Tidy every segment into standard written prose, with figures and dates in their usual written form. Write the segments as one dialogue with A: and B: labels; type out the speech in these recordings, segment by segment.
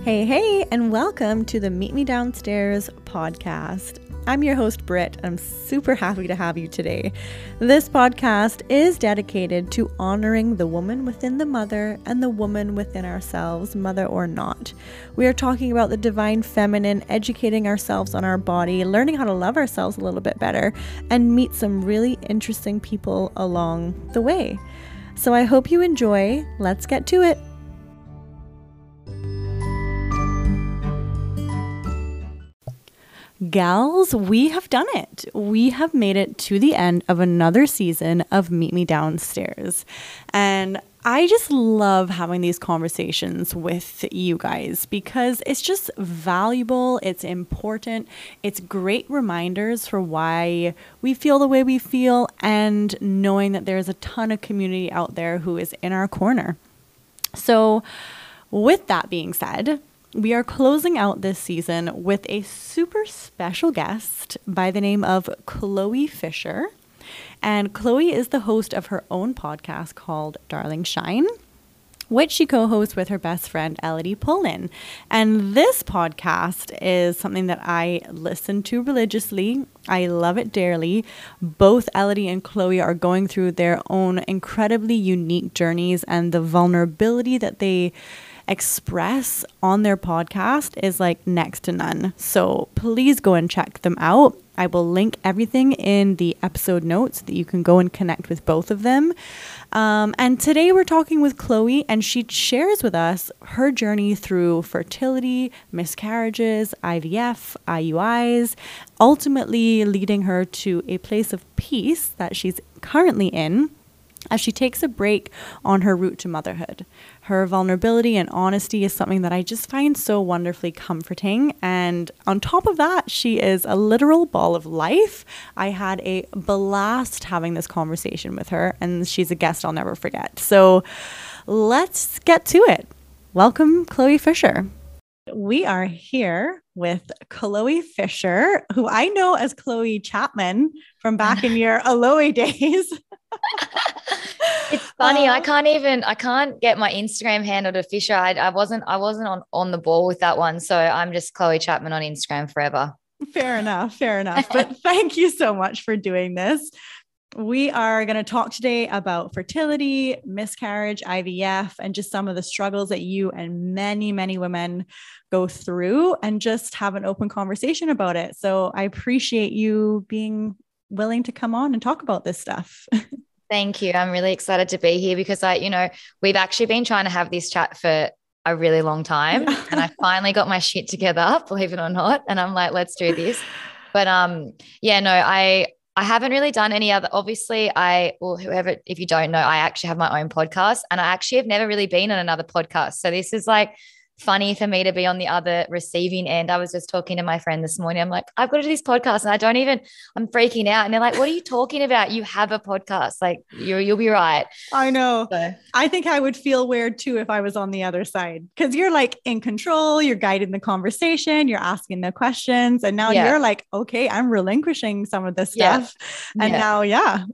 A: Hey, and welcome to the Meet Me Downstairs podcast. I'm your host, Britt. I'm super happy to have you today. This podcast is dedicated to honoring the woman within the mother and the woman within ourselves, mother or not. We are talking about the divine feminine, educating ourselves on our body, learning how to love ourselves a little bit better, and meet some really interesting people along the way. So I hope you enjoy. Let's get to it. Gals, we have done it. We have made it to the end of another season of Meet Me Downstairs. And I just love having these conversations with you guys because it's just valuable, it's important, it's great reminders for why we feel the way we feel, and knowing that there's a ton of community out there who is in our corner. So with that being said, we are closing out this season with a super special guest by the name of Chloe Fisher. And Chloe is the host of her own podcast called Darling Shine, which she co-hosts with her best friend, Elodie Pullen. And this podcast is something that I listen to religiously. I love it dearly. Both Elodie and Chloe are going through their own incredibly unique journeys, and the vulnerability that they express on their podcast is like next to none. So please go and check them out. I will link everything in the episode notes so that you can go and connect with both of them. And today we're talking with Chloe, and she shares with us her journey through fertility, miscarriages, IVF, IUIs, ultimately leading her to a place of peace that she's currently in as she takes a break on her route to motherhood. Her vulnerability and honesty is something that I just find so wonderfully comforting. And on top of that, she is a literal ball of life. I had a blast having this conversation with her, and she's a guest I'll never forget. So let's get to it. Welcome, Chloe Fisher. We are here with Chloe Fisher, who I know as Chloe Chapman from back in your Aloe days.
B: It's funny. I can't get my Instagram handle to Fisher. I wasn't on the ball with that one. So I'm just Chloe Chapman on Instagram forever.
A: Fair enough. But thank you so much for doing this. We are going to talk today about fertility, miscarriage, IVF, and just some of the struggles that you and many, many women go through, and just have an open conversation about it. So I appreciate you being willing to come on and talk about this stuff.
B: Thank you. I'm really excited to be here because we've actually been trying to have this chat for a really long time, and I finally got my shit together, believe it or not. And I'm like, let's do this. But I haven't really done any other, obviously whoever, if you don't know, I actually have my own podcast, and I actually have never really been on another podcast. So this is like funny for me to be on the other receiving end. I was just talking to my friend this morning. I'm like, I've got to do this podcast, and I'm freaking out. And they're like, what are you talking about? You have a podcast. Like you'll be right.
A: I know.
B: So.
A: I think I would feel weird too if I was on the other side, because you're like in control, you're guiding the conversation, you're asking the questions. And now you're like, okay, I'm relinquishing some of this stuff. And now,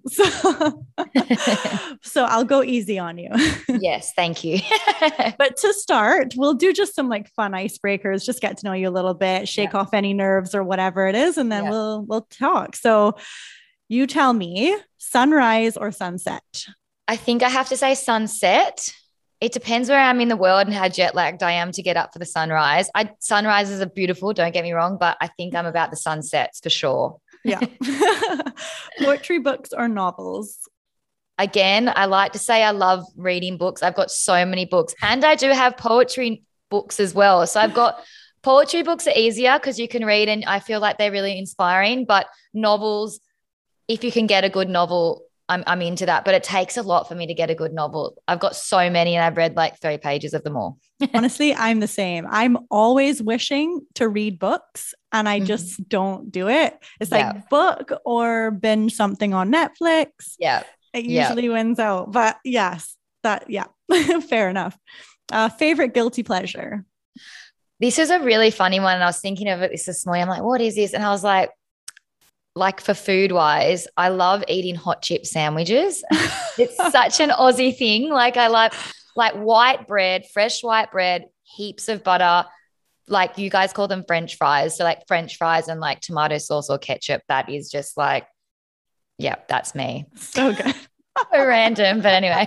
A: So I'll go easy on you.
B: Yes. Thank you.
A: But to start, we'll do just some like fun icebreakers, just get to know you a little bit, shake off any nerves or whatever it is. And then we'll talk. So you tell me, sunrise or sunset?
B: I think I have to say sunset. It depends where I'm in the world and how jet lagged I am to get up for the sunrise. Sunrises are beautiful, don't get me wrong, but I think I'm about the sunsets for sure.
A: Yeah. Poetry books or novels?
B: Again, I like to say I love reading books. I've got so many books, and I do have poetry books as well. So I've got poetry books are easier because you can read, and I feel like they're really inspiring. But novels, if you can get a good novel, I'm into that. But it takes a lot for me to get a good novel. I've got so many, and I've read like 3 pages of them all.
A: Honestly, I'm the same. I'm always wishing to read books, and I just don't do it. It's like book or binge something on Netflix.
B: Yeah.
A: It usually wins out. But yes, fair enough. Favorite guilty pleasure?
B: This is a really funny one. And I was thinking of it this morning. I'm like, what is this? And I was like for food wise, I love eating hot chip sandwiches. It's such an Aussie thing. Like I like white bread, fresh white bread, heaps of butter, like you guys call them French fries. So like French fries and like tomato sauce or ketchup. That is just like, yeah, that's me.
A: So good.
B: So random, but anyway.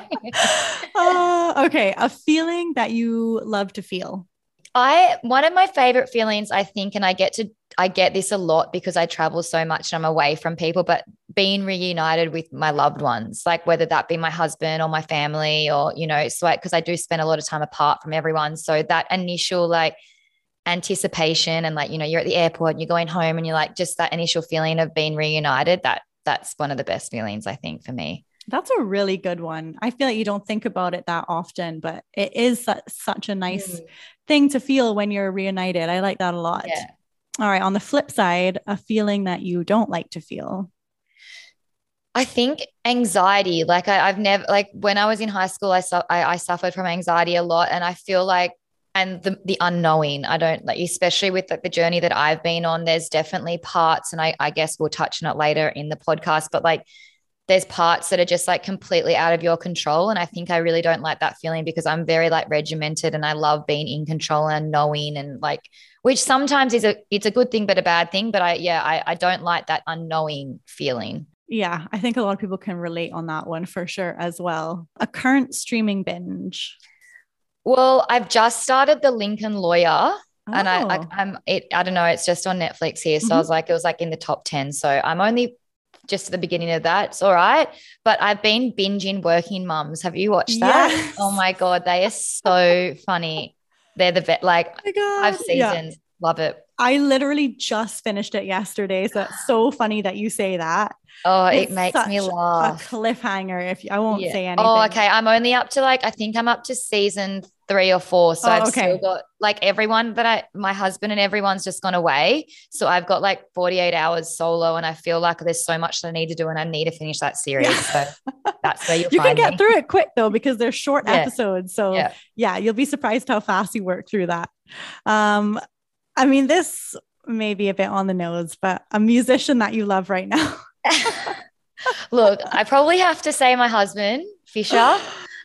A: Okay. A feeling that you love to feel.
B: One of my favorite feelings, I think, and I get this a lot because I travel so much and I'm away from people, but being reunited with my loved ones, like whether that be my husband or my family or, you know, it's like, because I do spend a lot of time apart from everyone. So that initial like anticipation and like, you know, you're at the airport and you're going home and you're like, just that initial feeling of being reunited, that's one of the best feelings, I think, for me.
A: That's a really good one. I feel like you don't think about it that often, but it is such a nice thing to feel when you're reunited. I like that a lot.
B: Yeah.
A: All right. On the flip side, a feeling that you don't like to feel.
B: I think anxiety, like I've never, like when I was in high school, I suffered from anxiety a lot. And I feel like, and the unknowing, I don't like, especially with like the journey that I've been on, there's definitely parts, and I guess we'll touch on it later in the podcast, but like there's parts that are just like completely out of your control. And I think I really don't like that feeling because I'm very like regimented and I love being in control and knowing and like, which sometimes it's a good thing, but a bad thing. But I don't like that unknowing feeling.
A: Yeah, I think a lot of people can relate on that one for sure as well. A current streaming binge.
B: Well, I've just started The Lincoln Lawyer. And
A: Oh.
B: I don't know, it's just on Netflix here. So I was like, it was like in the top 10. So I'm only just at the beginning of that. It's all right. But I've been binging Working Mums. Have you watched that?
A: Yes.
B: Oh my God. They are so funny. They're the vet, like
A: Oh my God.
B: 5 seasons. Yeah. Love it.
A: I literally just finished it yesterday. So it's so funny that you say that.
B: Oh,
A: It's
B: it makes me
A: such
B: laugh.
A: a cliffhanger. If I won't say anything.
B: Oh, okay. I'm only up to like, I think I'm up to season 3 or 4. So I've still got like everyone my husband and everyone's just gone away. So I've got like 48 hours solo and I feel like there's so much that I need to do and I need to finish that series. Yeah. So that's where you
A: can get through it quick though, because they're short episodes. So yeah, you'll be surprised how fast you work through that. I mean, this may be a bit on the nose, but a musician that you love right now.
B: Look, I probably have to say my husband, Fisher.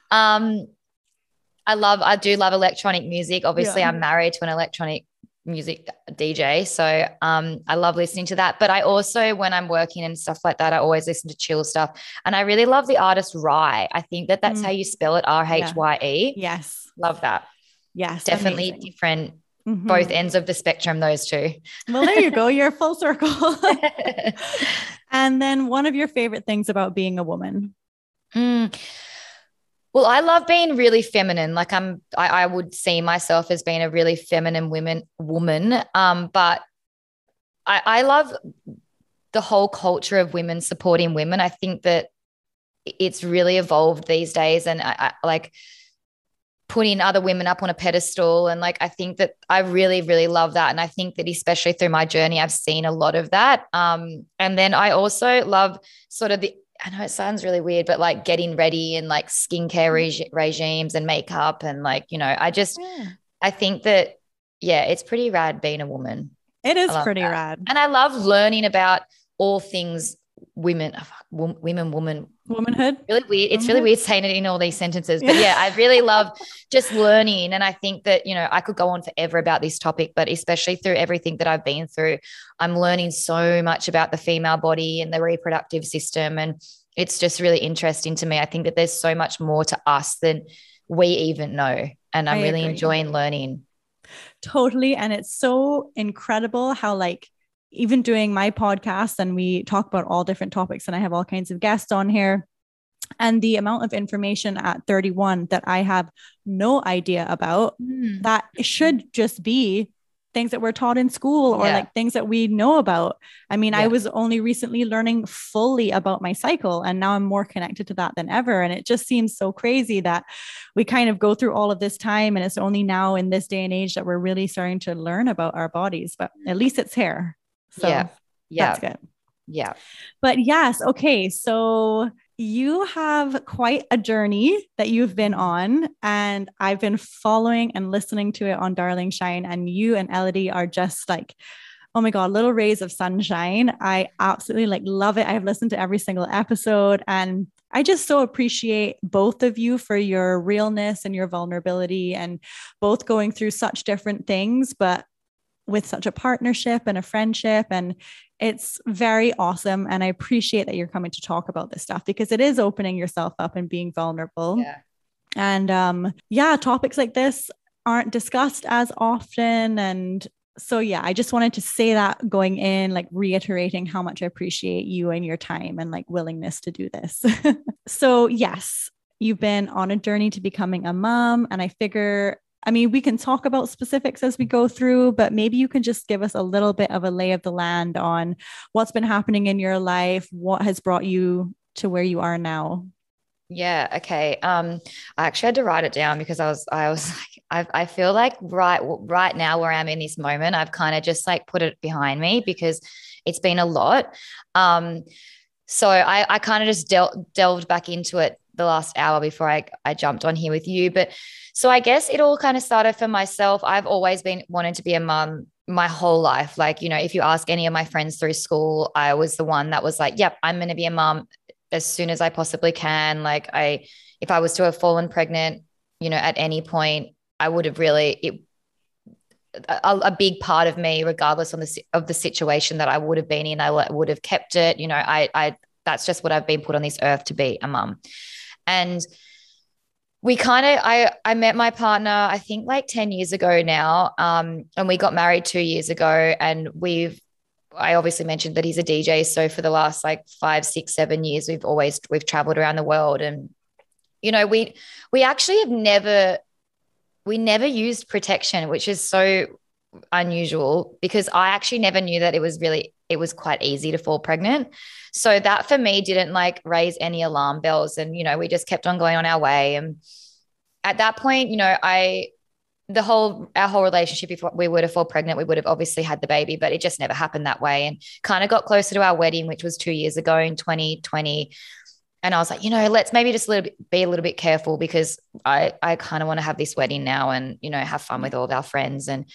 B: I do love electronic music. Obviously, I'm married to an electronic music DJ. So I love listening to that. But I also, when I'm working and stuff like that, I always listen to chill stuff. And I really love the artist Rhye. I think that's how you spell it, Rhye.
A: Yes.
B: Love that.
A: Yes.
B: Definitely amazing. Different. Both ends of the spectrum, those two.
A: Well, there you go. You're full circle. And then one of your favorite things about being a woman?
B: Well, I love being really feminine. Like I would see myself as being a really feminine woman. But I love the whole culture of women supporting women. I think that it's really evolved these days, and I like putting other women up on a pedestal. And like, I think that I really, really love that. And I think that especially through my journey, I've seen a lot of that. And then I also love sort of I know it sounds really weird, but like getting ready and like skincare regimes and makeup. And like, you know, I think that, it's pretty rad being a woman.
A: It is pretty rad.
B: And I love learning about all things womanhood. Really weird. It's really weird saying it in all these sentences, but I really love just learning. And I think that, you know, I could go on forever about this topic, but especially through everything that I've been through, I'm learning so much about the female body and the reproductive system. And it's just really interesting to me. I think that there's so much more to us than we even know. And I'm really enjoying learning.
A: Totally. And it's so incredible how like, even doing my podcast and we talk about all different topics and I have all kinds of guests on here, and the amount of information at 31 that I have no idea about that should just be things that we're taught in school or like things that we know about. I mean, I was only recently learning fully about my cycle and now I'm more connected to that than ever. And it just seems so crazy that we kind of go through all of this time and it's only now in this day and age that we're really starting to learn about our bodies, but at least it's here. So that's good.
B: Yeah.
A: But yes. Okay. So you have quite a journey that you've been on and I've been following and listening to it on Darling Shine, and you and Elodie are just like, oh my God, little rays of sunshine. I absolutely like love it. I've listened to every single episode and I just so appreciate both of you for your realness and your vulnerability, and both going through such different things, but with such a partnership and a friendship. And it's very awesome. And I appreciate that you're coming to talk about this stuff, because it is opening yourself up and being vulnerable.
B: Yeah.
A: And yeah, topics like this aren't discussed as often. And so, yeah, I just wanted to say that going in, like reiterating how much I appreciate you and your time and like willingness to do this. So, yes, you've been on a journey to becoming a mom. And I figure, I mean, we can talk about specifics as we go through, but maybe you can just give us a little bit of a lay of the land on what's been happening in your life, what has brought you to where you are now.
B: Yeah. Okay. I actually had to write it down because I was like, I feel like right now where I'm in this moment, I've kind of just like put it behind me because it's been a lot. Um, so I kind of just delved back into it the last hour before I jumped on here with you. But so I guess it all kind of started for myself. I've always been wanting to be a mum my whole life. Like, you know, if you ask any of my friends through school, I was the one that was like, yep, I'm going to be a mum as soon as I possibly can. Like if I was to have fallen pregnant, you know, at any point, I would have a big part of me, regardless of the situation that I would have been in, I would have kept it. You know, that's just what I've been put on this earth to be, a mum. And I met my partner, I think like 10 years ago now. And we got married 2 years ago, and I obviously mentioned that he's a DJ. So for the last like 5, 6, 7 years, we've traveled around the world. And, you know, we actually we never used protection, which is so unusual because I actually never knew that it was quite easy to fall pregnant. So that for me didn't like raise any alarm bells. And, you know, we just kept on going on our way. And at that point, you know, our whole relationship, if we were to fall pregnant, we would have obviously had the baby, but it just never happened that way. And kind of got closer to our wedding, which was 2 years ago in 2020. And I was like, you know, let's maybe just be a little bit careful because I kind of want to have this wedding now and, you know, have fun with all of our friends. And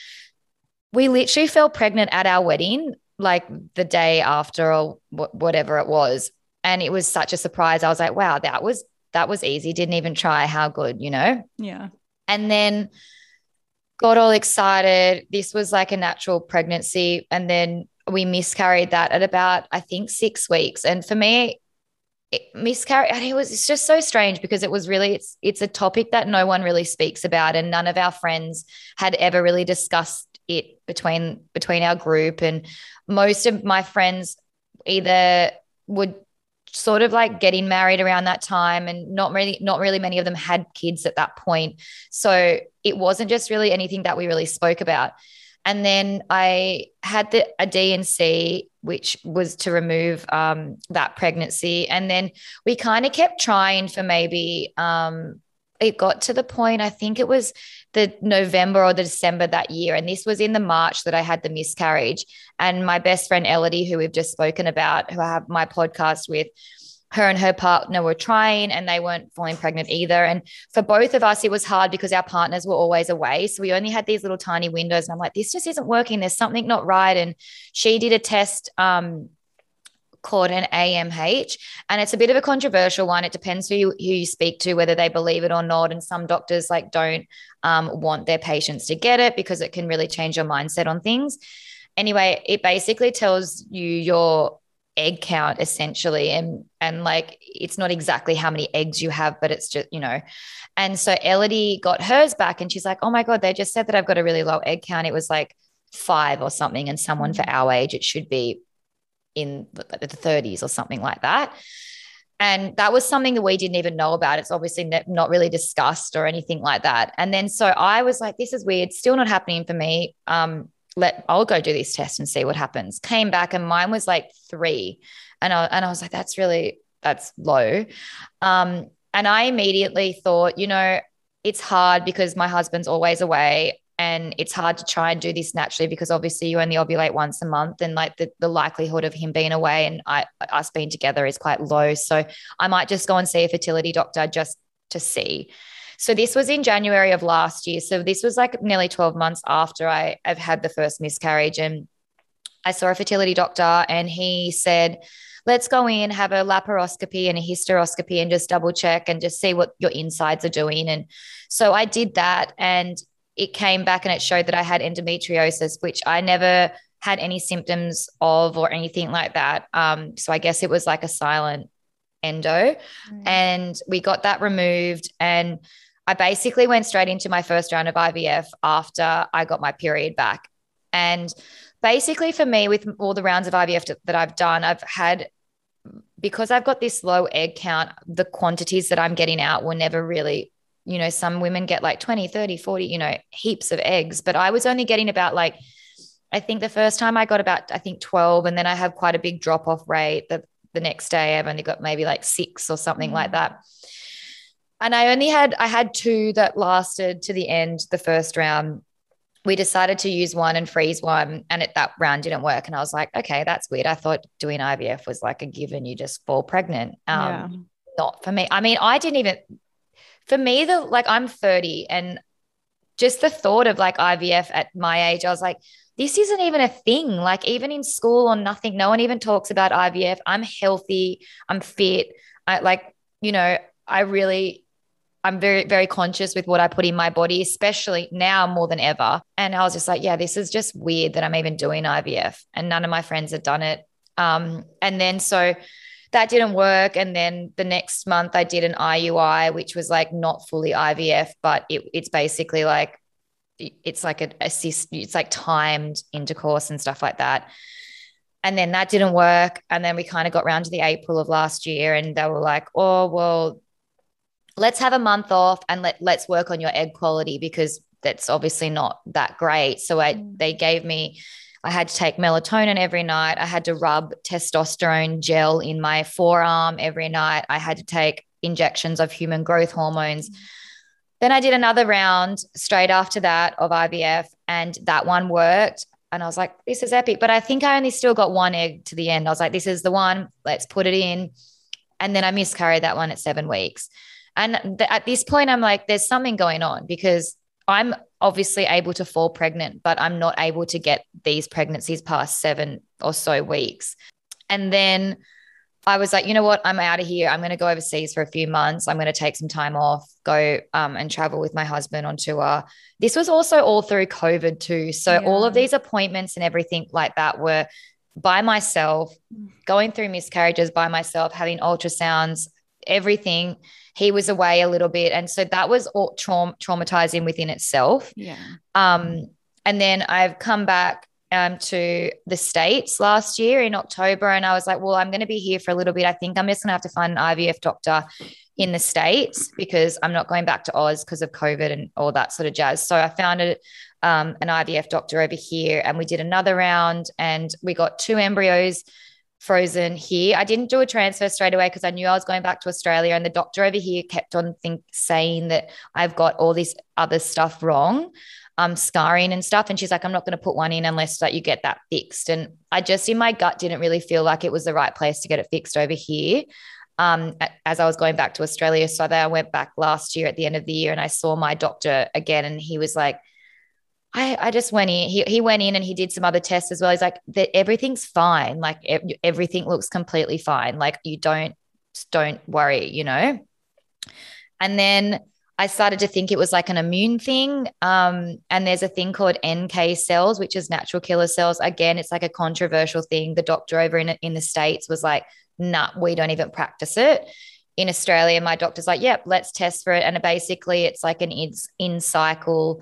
B: we literally fell pregnant at our wedding, like the day after or whatever it was. And it was such a surprise. I was like, wow, that was easy. Didn't even try. How good, you know?
A: Yeah.
B: And then got all excited. This was like a natural pregnancy. And then we miscarried that at about, I think, 6 weeks. And for me, miscarriage, and it's just so strange because it was really, it's a topic that no one really speaks about. And none of our friends had ever really discussed it between our group. And most of my friends either would sort of like getting married around that time, and not really many of them had kids at that point. So it wasn't just really anything that we really spoke about. And then I had a D&C, which was to remove that pregnancy. And then we kind of kept trying for maybe it got to the point, I think it was the November or the December that year. And this was in the March that I had the miscarriage. And my best friend, Elodie, who we've just spoken about, who I have my podcast with, her and her partner were trying and they weren't falling pregnant either. And for both of us, it was hard because our partners were always away. So we only had these little tiny windows. And I'm like, this just isn't working. There's something not right. And she did a test called an AMH. And it's a bit of a controversial one. It depends who you speak to, whether they believe it or not. And some doctors like don't want their patients to get it because it can really change your mindset on things. Anyway, it basically tells you your egg count essentially. And like, it's not exactly how many eggs you have, but it's just, you know. And so Elodie got hers back and she's like, oh my God, they just said that I've got a really low egg count. It was like 5 or something. And someone for our age, it should be in the 30s or something like that. And that was something that we didn't even know about. It's obviously not really discussed or anything like that. And then so I was like, this is weird. Still not happening for me. I'll go do this test and see what happens. Came back and mine was like 3. And I was like, that's low. And I immediately thought, you know, it's hard because my husband's always away. And it's hard to try and do this naturally because obviously you only ovulate once a month, and like the likelihood of him being away and us being together is quite low. So I might just go and see a fertility doctor just to see. So this was in January of last year. So this was like nearly 12 months after I've had the first miscarriage. And I saw a fertility doctor and he said, let's go in, have a laparoscopy and a hysteroscopy and just double check and just see what your insides are doing. And so I did that, and it came back and it showed that I had endometriosis, which I never had any symptoms of or anything like that. So I guess it was like a silent endo. And we got that removed, and I basically went straight into my first round of IVF after I got my period back. And basically for me, with all the rounds of IVF that I've done, I've had, because I've got this low egg count, the quantities that I'm getting out were never really, some women get like 20, 30, 40, heaps of eggs, but I was only getting about like, I think the first time I got about, 12, and then I have quite a big drop off rate. The next day I've only got maybe like 6 or something like that. And I had 2 that lasted to the end, the first round. We decided to use one and freeze one, and that round didn't work. And I was like, okay, that's weird. I thought doing IVF was like a given, you just fall pregnant. Not for me. I mean, for me, I'm 30, and just the thought of like IVF at my age, I was like, this isn't even a thing. Like even in school or nothing, no one even talks about IVF. I'm healthy. I'm fit. I'm very, very conscious with what I put in my body, especially now more than ever. And I was just like, yeah, this is just weird that I'm even doing IVF, and none of my friends had done it. And then so that didn't work. And then the next month I did an IUI, which was like not fully IVF, but it's basically like, it's like it's like timed intercourse and stuff like that. And then that didn't work. And then we kind of got around to the April of last year, and they were like, oh, well, let's have a month off and let's work on your egg quality, because that's obviously not that great. So they gave me, I had to take melatonin every night. I had to rub testosterone gel in my forearm every night. I had to take injections of human growth hormones. Then I did another round straight after that of IVF, and that one worked. And I was like, this is epic. But I think I only still got 1 egg to the end. I was like, this is the one, let's put it in. And then I miscarried that one at 7 weeks. And at this point, I'm like, there's something going on, because I'm obviously able to fall pregnant, but I'm not able to get these pregnancies past 7 or so weeks. And then I was like, you know what? I'm out of here. I'm going to go overseas for a few months. I'm going to take some time off, go and travel with my husband on tour. This was also all through COVID too. So all of these appointments and everything like that were by myself, going through miscarriages by myself, having ultrasounds, everything. He was away a little bit. And so that was all traumatizing within itself. And then I've come back to the States last year in October. And I was like, well, I'm going to be here for a little bit. I think I'm just going to have to find an IVF doctor in the States, because I'm not going back to Oz because of COVID and all that sort of jazz. So I found an IVF doctor over here, and we did another round, and we got 2 embryos frozen here. I didn't do a transfer straight away because I knew I was going back to Australia, and the doctor over here kept on saying that I've got all this other stuff wrong, scarring and stuff. And she's like, I'm not going to put one in unless you get that fixed. And I just, in my gut, didn't really feel like it was the right place to get it fixed over here. As I was going back to Australia. So then I went back last year at the end of the year, and I saw my doctor again, and he was like, I just went in. He went in and he did some other tests as well. He's like, everything's fine. Like everything looks completely fine. Like you don't worry, And then I started to think it was like an immune thing. And there's a thing called NK cells, which is natural killer cells. Again, it's like a controversial thing. The doctor over in the States was like, nah, we don't even practice it. In Australia, my doctor's like, yep, let's test for it. And basically it's like an in-cycle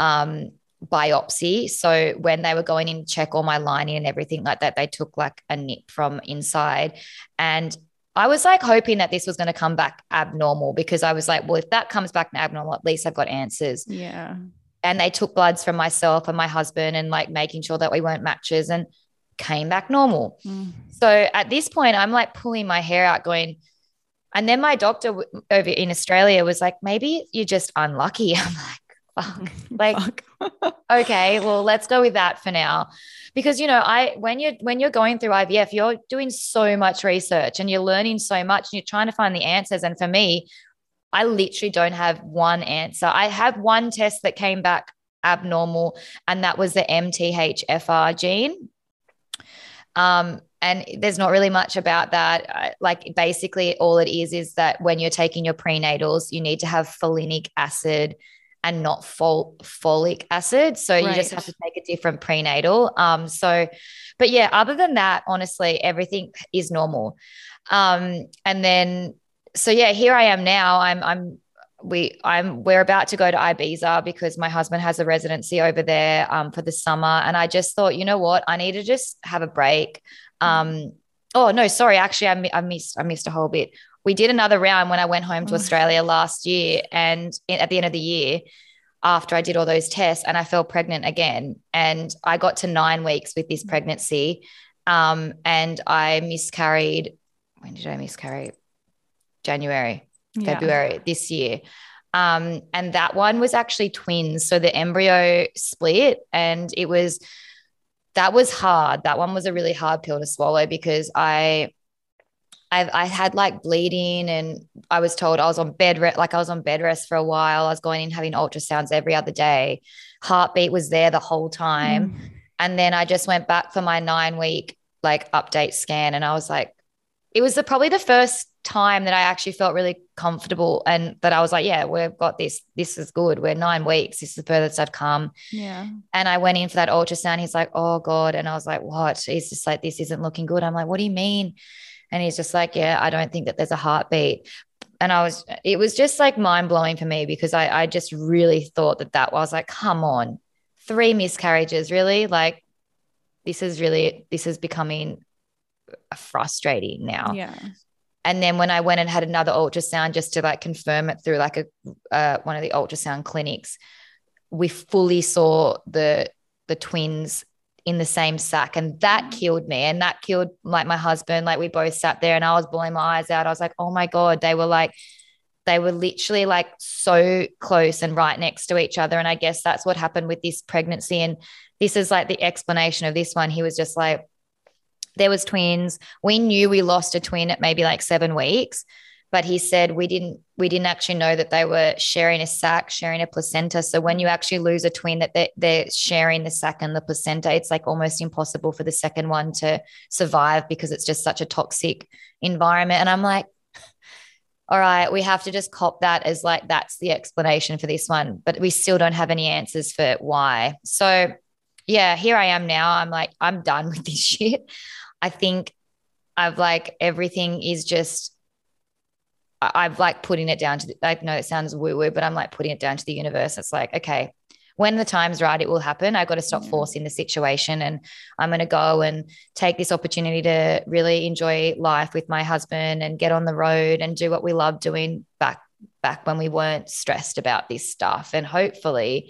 B: biopsy. So when they were going in to check all my lining and everything like that, they took like a nip from inside. And I was like hoping that this was going to come back abnormal, because I was like, well, if that comes back abnormal, at least I've got answers.
A: Yeah.
B: And they took bloods from myself and my husband, and like making sure that we weren't matches, and came back normal. So at this point, I'm like pulling my hair out going, and then my doctor over in Australia was like, maybe you're just unlucky. I'm like, fuck. Like, okay, well, let's go with that for now. Because, when you're going through IVF, you're doing so much research and you're learning so much, and you're trying to find the answers. And for me, I literally don't have one answer. I have one test that came back abnormal, and that was the MTHFR gene. And And there's not really much about that. Like basically all it is that when you're taking your prenatals, you need to have folinic acid and not folic acid. So you just have to take a different prenatal. But yeah, other than that, honestly, everything is normal. And then, so yeah, here I am now. We're about to go to Ibiza because my husband has a residency over there for the summer. And I just thought, you know what, I need to just have a break. Oh no, sorry. Actually, I missed a whole bit. We did another round when I went home to Australia last year, and at the end of the year, after I did all those tests, and I fell pregnant again, and I got to 9 weeks with this pregnancy, and I miscarried. When did I miscarry? February this year. And that one was actually twins. So the embryo split, and that was hard. That one was a really hard pill to swallow because I had like bleeding, and I was told I was on bed rest for a while. I was going in having ultrasounds every other day. Heartbeat was there the whole time. And then I just went back for my 9-week like update scan, and I was like, it was probably the first time that I actually felt really comfortable, and that I was like, yeah, we've got this. This is good. We're 9 weeks. This is the furthest I've come.
A: Yeah. And
B: I went in for that ultrasound. He's like, oh God. And I was like, what? He's just like, this isn't looking good. I'm like, what do you mean? And he's just like, yeah, I don't think that there's a heartbeat. And it was just like mind blowing for me because I just really thought that was like, come on, 3 miscarriages, really? Like, this is becoming frustrating now.
A: Yeah.
B: And then when I went and had another ultrasound just to like confirm it through like one of the ultrasound clinics, we fully saw the twins in the same sack, and that killed me, and that killed like my husband. Like we both sat there, and I was bawling my eyes out. I was like, oh my God, they were literally like so close and right next to each other. And I guess that's what happened with this pregnancy. And this is like the explanation of this one. He was just like, there was twins. We knew we lost a twin at maybe like 7 weeks, but he said we didn't actually know that they were sharing a sac, sharing a placenta. So when you actually lose a twin, that they're sharing the sac and the placenta, it's like almost impossible for the second one to survive because it's just such a toxic environment. And I'm like, all right, we have to just cop that as like, that's the explanation for this one, but we still don't have any answers for why. So yeah, here I am now. I'm like, I'm done with this shit. I think I've like, everything is just, I've like putting it down to, I know it sounds woo-woo, but I'm like putting it down to the universe. It's like, okay, when the time's right, it will happen. I've got to stop forcing the situation, and I'm going to go and take this opportunity to really enjoy life with my husband and get on the road and do what we love doing back when we weren't stressed about this stuff. And hopefully,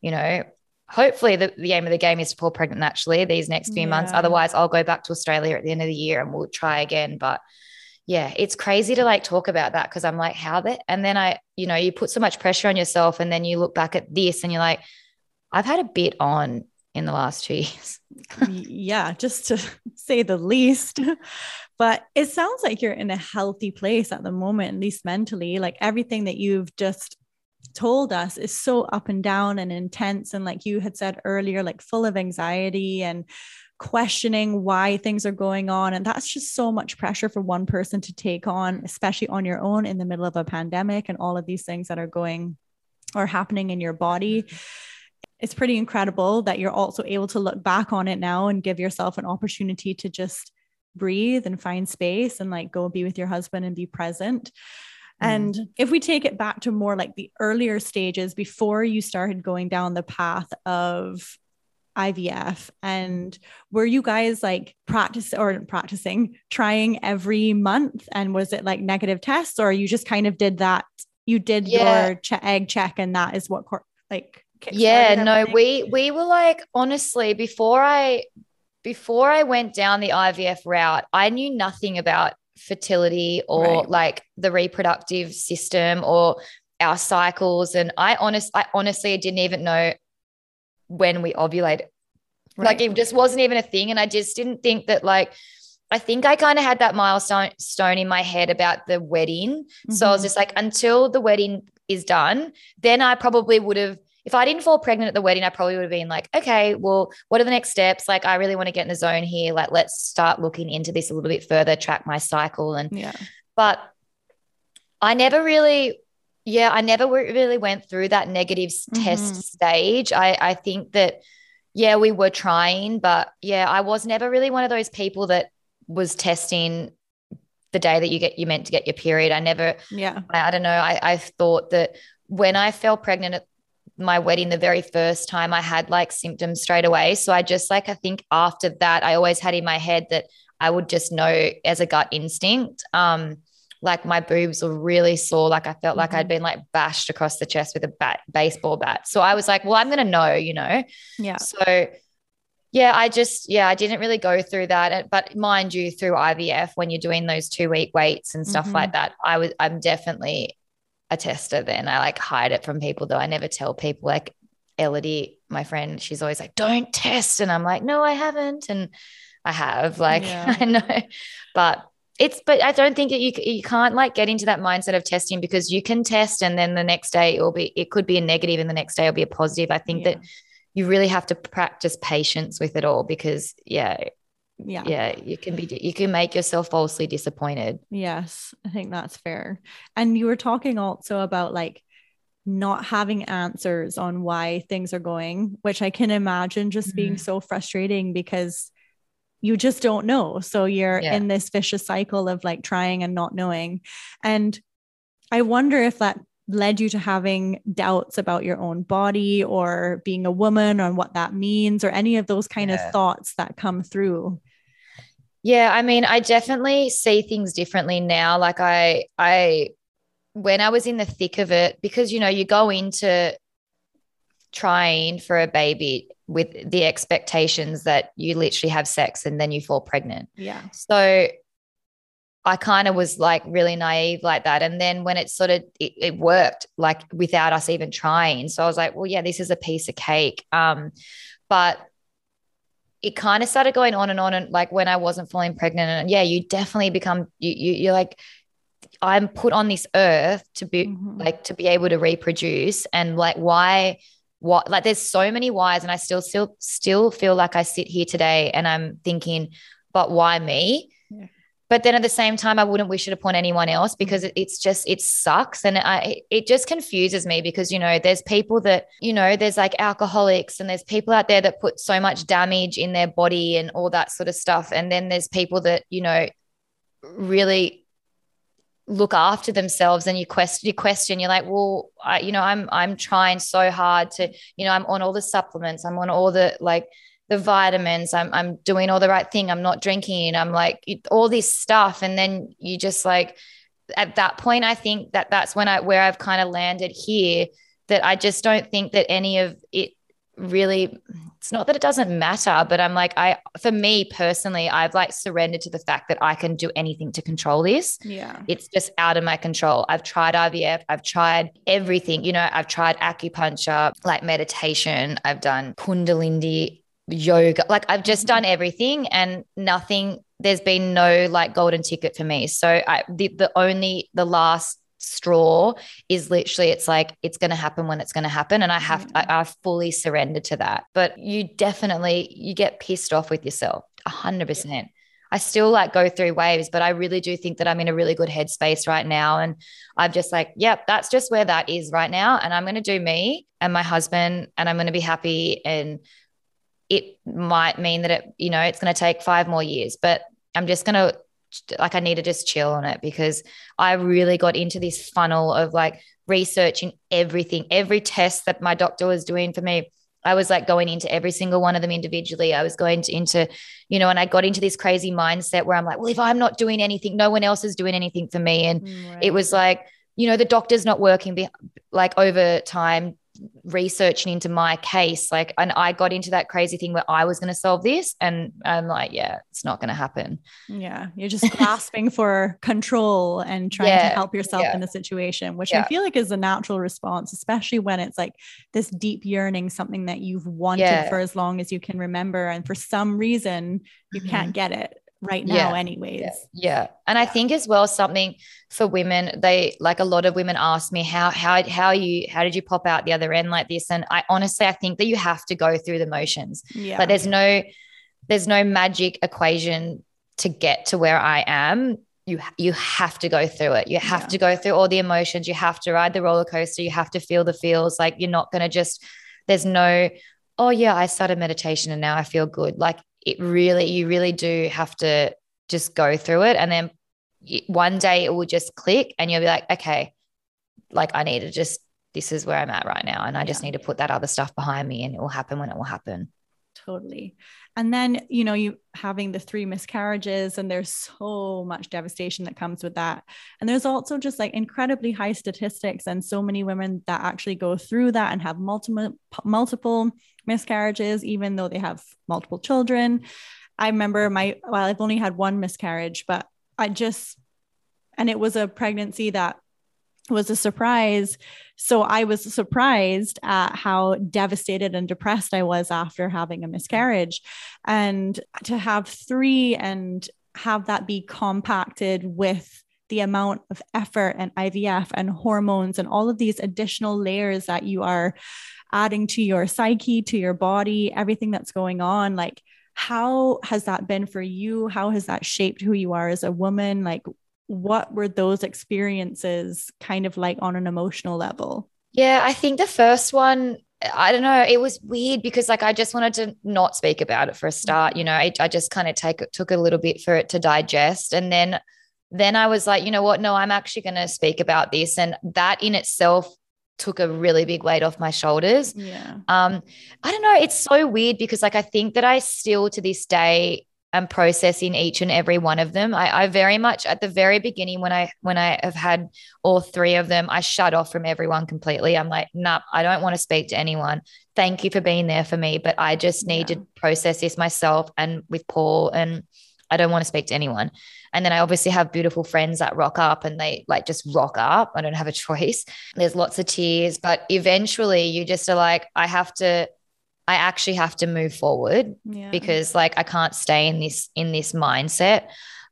B: the aim of the game is to fall pregnant naturally these next few months. Otherwise, I'll go back to Australia at the end of the year and we'll try again. But yeah, it's crazy to like talk about that because I'm like, and then you put so much pressure on yourself, and then you look back at this and you're like, I've had a bit on in the last 2 years.
A: Yeah, just to say the least. But it sounds like you're in a healthy place at the moment, at least mentally. Like everything that you've just told us is so up and down and intense. And like you had said earlier, like full of anxiety and questioning why things are going on. And that's just so much pressure for one person to take on, especially on your own in the middle of a pandemic and all of these things that are going or happening in your body. It's pretty incredible that you're also able to look back on it now and give yourself an opportunity to just breathe and find space and like go be with your husband and be present. And if we take it back to more like the earlier stages before you started going down the path of IVF, and were you guys like practicing, trying every month? And was it like negative tests, or you just kind of did that? You did your egg check, and that is what like.
B: No, we were like, honestly, before I went down the IVF route, I knew nothing about fertility or like the reproductive system or our cycles. And I honestly didn't even know when we ovulated. Like it just wasn't even a thing. And I just didn't think that, like, I think I kind of had that milestone in my head about the wedding. So I was just like, until the wedding is done, then I probably would have if I didn't fall pregnant at the wedding, I probably would have been like, okay, well, what are the next steps? Like, I really want to get in the zone here. Like, let's start looking into this a little bit further, track my cycle. But I never really, I never really went through that negative test stage. I think that, we were trying, but I was never really one of those people that was testing the day that you meant to get your period. I never, I don't know. I thought that when I fell pregnant at my wedding, the very first time, I had like symptoms straight away. So I just like, I think after that, I always had in my head that I would just know as a gut instinct. Like my boobs were really sore. Like I felt like I'd been like bashed across the chest with a baseball bat. So I was like, well, I'm going to know,
A: Yeah.
B: So I didn't really go through that. But mind you, through IVF, when you're doing those 2-week waits and stuff like that, I'm definitely a tester then. I like hide it from people, though. I never tell people. Like Elodie, my friend, she's always like, don't test. And I'm like, no, I haven't. And I have, like, I know, but I don't think that you can't like get into that mindset of testing, because you can test and then the next day it could be a negative and the next day it'll be a positive. I think that you really have to practice patience with it all, because you can make yourself falsely disappointed.
A: Yes, I think that's fair. And you were talking also about like not having answers on why things are going, which I can imagine just being so frustrating, because you just don't know. So you're in this vicious cycle of like trying and not knowing. And I wonder if that led you to having doubts about your own body or being a woman, or what that means, or any of those kind of thoughts that come through.
B: Yeah. I mean, I definitely see things differently now. Like when I was in the thick of it, because, you go into trying for a baby with the expectations that you literally have sex and then you fall pregnant.
A: Yeah.
B: So I kind of was like really naive like that. And then when it worked like without us even trying. So I was like, well, yeah, this is a piece of cake. But it kind of started going on and like when I wasn't falling pregnant, and you definitely become, you're like, I'm put on this earth to be like, to be able to reproduce, and like, what, like there's so many whys, and I still feel like I sit here today and I'm thinking, but why me? Yeah. But then at the same time, I wouldn't wish it upon anyone else, because it sucks. And it just confuses me, because, there's people that, there's like alcoholics, and there's people out there that put so much damage in their body and all that sort of stuff. And then there's people that, really look after themselves, and you question, you're like, well, I'm trying so hard to, I'm on all the supplements, I'm on all the, like the vitamins, I'm doing all the right thing, I'm not drinking, I'm like all this stuff. And then you just like, at that point, I think that's where I've kind of landed here, that I just don't think that any of it really, it's not that it doesn't matter, but I'm like, for me personally, I've like surrendered to the fact that I can do anything to control this.
A: Yeah.
B: It's just out of my control. I've tried IVF. I've tried everything, I've tried acupuncture, like meditation. I've done Kundalini yoga. Like I've just done everything, and nothing, there's been no like golden ticket for me. So the last straw is literally, it's like, it's going to happen when it's going to happen. And I fully surrendered to that. But you get pissed off with yourself 100%. I still like go through waves, but I really do think that I'm in a really good headspace right now. And I'm just like, yep, that's just where that is right now. And I'm going to do me and my husband, and I'm going to be happy. And it might mean that it's going to take 5 more years, but I'm just going to, like, I need to just chill on it, because I really got into this funnel of like researching everything, every test that my doctor was doing for me. I was like going into every single one of them individually. I was going into, and I got into this crazy mindset where I'm like, well, if I'm not doing anything, no one else is doing anything for me. And It was like, the doctor's not working like over time researching into my case, like, and I got into that crazy thing where I was going to solve this, and I'm like, it's not going to happen.
A: You're just grasping for control and trying to help yourself in the situation, which I feel like is a natural response, especially when it's like this deep yearning, something that you've wanted for as long as you can remember, and for some reason you can't get it. right now
B: Yeah.
A: anyways.
B: Yeah. And I think as well, something for women, they like a lot of women ask me how did you pop out the other end like this? And I honestly, I think that you have to go through the motions.
A: Yeah.
B: Like there's no magic equation to get to where I am. You have to go through it. You have to go through all the emotions. You have to ride the roller coaster. You have to feel the feels. Like you're not going to just, there's no, oh yeah, I started meditation and now I feel good. Like you really do have to just go through it. And then one day it will just click and you'll be like, okay, like I need to just, this is where I'm at right now. And I just need to put that other stuff behind me and it will happen when it will happen.
A: Totally. And then, you having the 3 miscarriages, and there's so much devastation that comes with that. And there's also just like incredibly high statistics and so many women that actually go through that and have multiple miscarriages, even though they have multiple children. I remember I've only had 1 miscarriage, but and it was a pregnancy that was a surprise. So I was surprised at how devastated and depressed I was after having a miscarriage. And to have 3 and have that be compacted with the amount of effort and IVF and hormones and all of these additional layers that you are adding to your psyche, to your body, everything that's going on, like, how has that been for you? How has that shaped who you are as a woman? Like, what were those experiences kind of like on an emotional level?
B: Yeah, I think the first one, I don't know, it was weird because like I just wanted to not speak about it for a start. I just kind of took a little bit for it to digest. And then I was like, you know what? No, I'm actually going to speak about this. And that in itself took a really big weight off my shoulders.
A: Yeah.
B: I don't know. It's so weird because like I think that I still to this day am processing each and every one of them. I very much at the very beginning when I have had all 3 of them, I shut off from everyone completely. I'm like, nah, I don't want to speak to anyone. Thank you for being there for me, but I just need to process this myself and with Paul, and I don't want to speak to anyone. And then I obviously have beautiful friends that rock up and they like just rock up. I don't have a choice. There's lots of tears, but eventually you just are like, I actually have to move forward because like I can't stay in this mindset.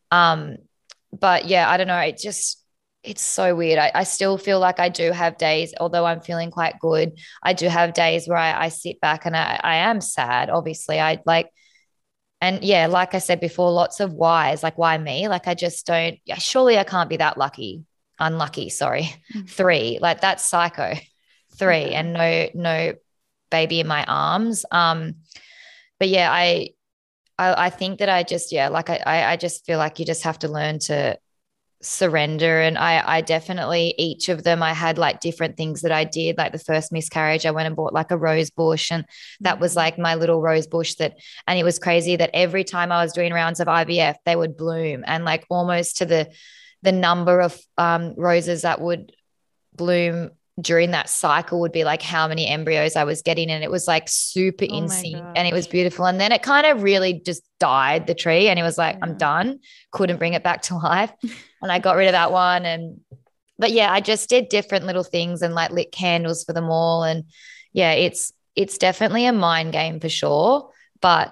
B: But yeah, I don't know. It's so weird. I still feel like I do have days, although I'm feeling quite good. I do have days where I sit back and I am sad. Obviously I like, and yeah, like I said before, lots of whys, like why me? Like I just don't, surely I can't be that unlucky, sorry. 3, like that's psycho. 3 and no baby in my arms. But yeah, I think that I just, like I just feel like you just have to learn to surrender. And I definitely, each of them, I had like different things that I did. Like the first miscarriage, I went and bought like a rose bush, and that was like my little rose bush and it was crazy that every time I was doing rounds of IVF, they would bloom, and like almost to the number of roses that would bloom during that cycle would be like how many embryos I was getting. And it was like super in sync and it was beautiful. And then it kind of really just died, the tree. And it was like, I'm done. Couldn't bring it back to life. And I got rid of that one. But yeah, I just did different little things and like lit candles for them all. And yeah, it's definitely a mind game for sure. But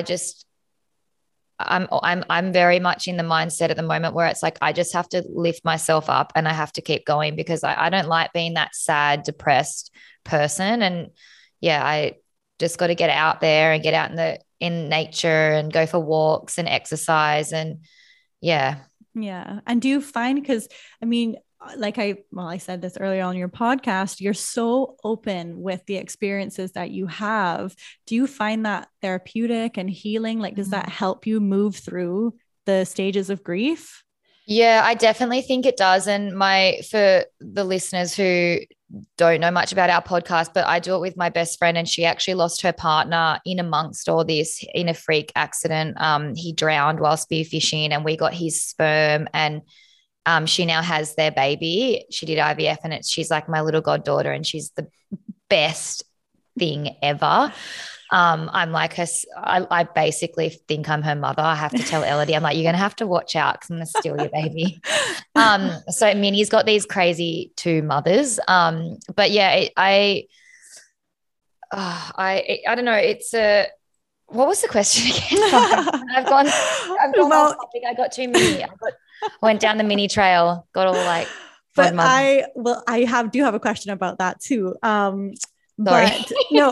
B: I'm very much in the mindset at the moment where it's like I just have to lift myself up and I have to keep going because I don't like being that sad, depressed person. And yeah, I just got to get out there and get out in nature and go for walks and exercise and yeah.
A: Yeah. And do you find, because I mean, like I said this earlier on your podcast, you're so open with the experiences that you have. Do you find that therapeutic and healing? Like, does that help you move through the stages of grief?
B: Yeah, I definitely think it does. And for the listeners who don't know much about our podcast, but I do it with my best friend, and she actually lost her partner in amongst all this in a freak accident. He drowned while spearfishing and we got his sperm, and she now has their baby. She did IVF and she's like my little goddaughter and she's the best thing ever. I'm like her, I basically think I'm her mother. I have to tell Elodie, I'm like, you're going to have to watch out because I'm going to steal your baby. So Minnie's got these crazy 2 mothers. But yeah, I don't know. What was the question again? I've gone off topic. I got too mini. Went down the mini trail, got all like.
A: But I do have a question about that too.
B: Sorry.
A: But no.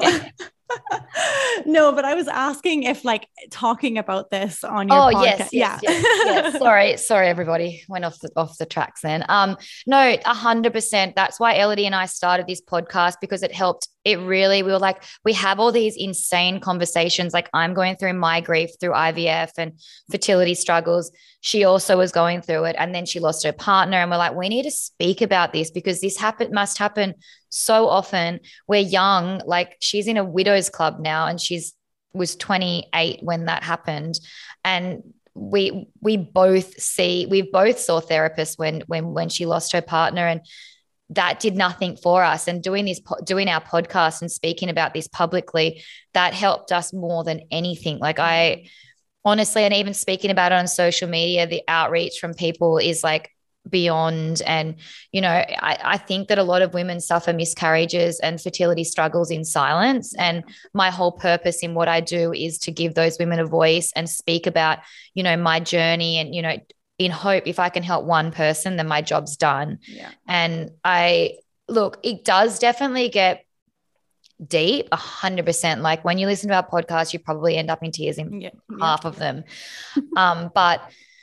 A: No, but I was asking if like talking about this on your podcast.
B: Yes. Sorry, everybody. Went off the tracks then. No, 100%. That's why Elodie and I started this podcast, because it helped. It really, we were like, we have all these insane conversations. Like, I'm going through my grief through IVF and fertility struggles. She also was going through it, and then she lost her partner. And we're like, we need to speak about this, because this must happen so often. We're young. Like, she's in a widow's club now, and was 28 when that happened. And we both saw therapists when she lost her partner, and that did nothing for us. And doing our podcast and speaking about this publicly, that helped us more than anything. Like, I honestly, and even speaking about it on social media, the outreach from people is like beyond. And, you know, I think that a lot of women suffer miscarriages and fertility struggles in silence. And my whole purpose in what I do is to give those women a voice and speak about, you know, my journey, and, you know, in hope, if I can help one person, then my job's done.
A: Yeah.
B: And it does definitely get deep, 100%. Like, when you listen to our podcast, you probably end up in tears in half of them. But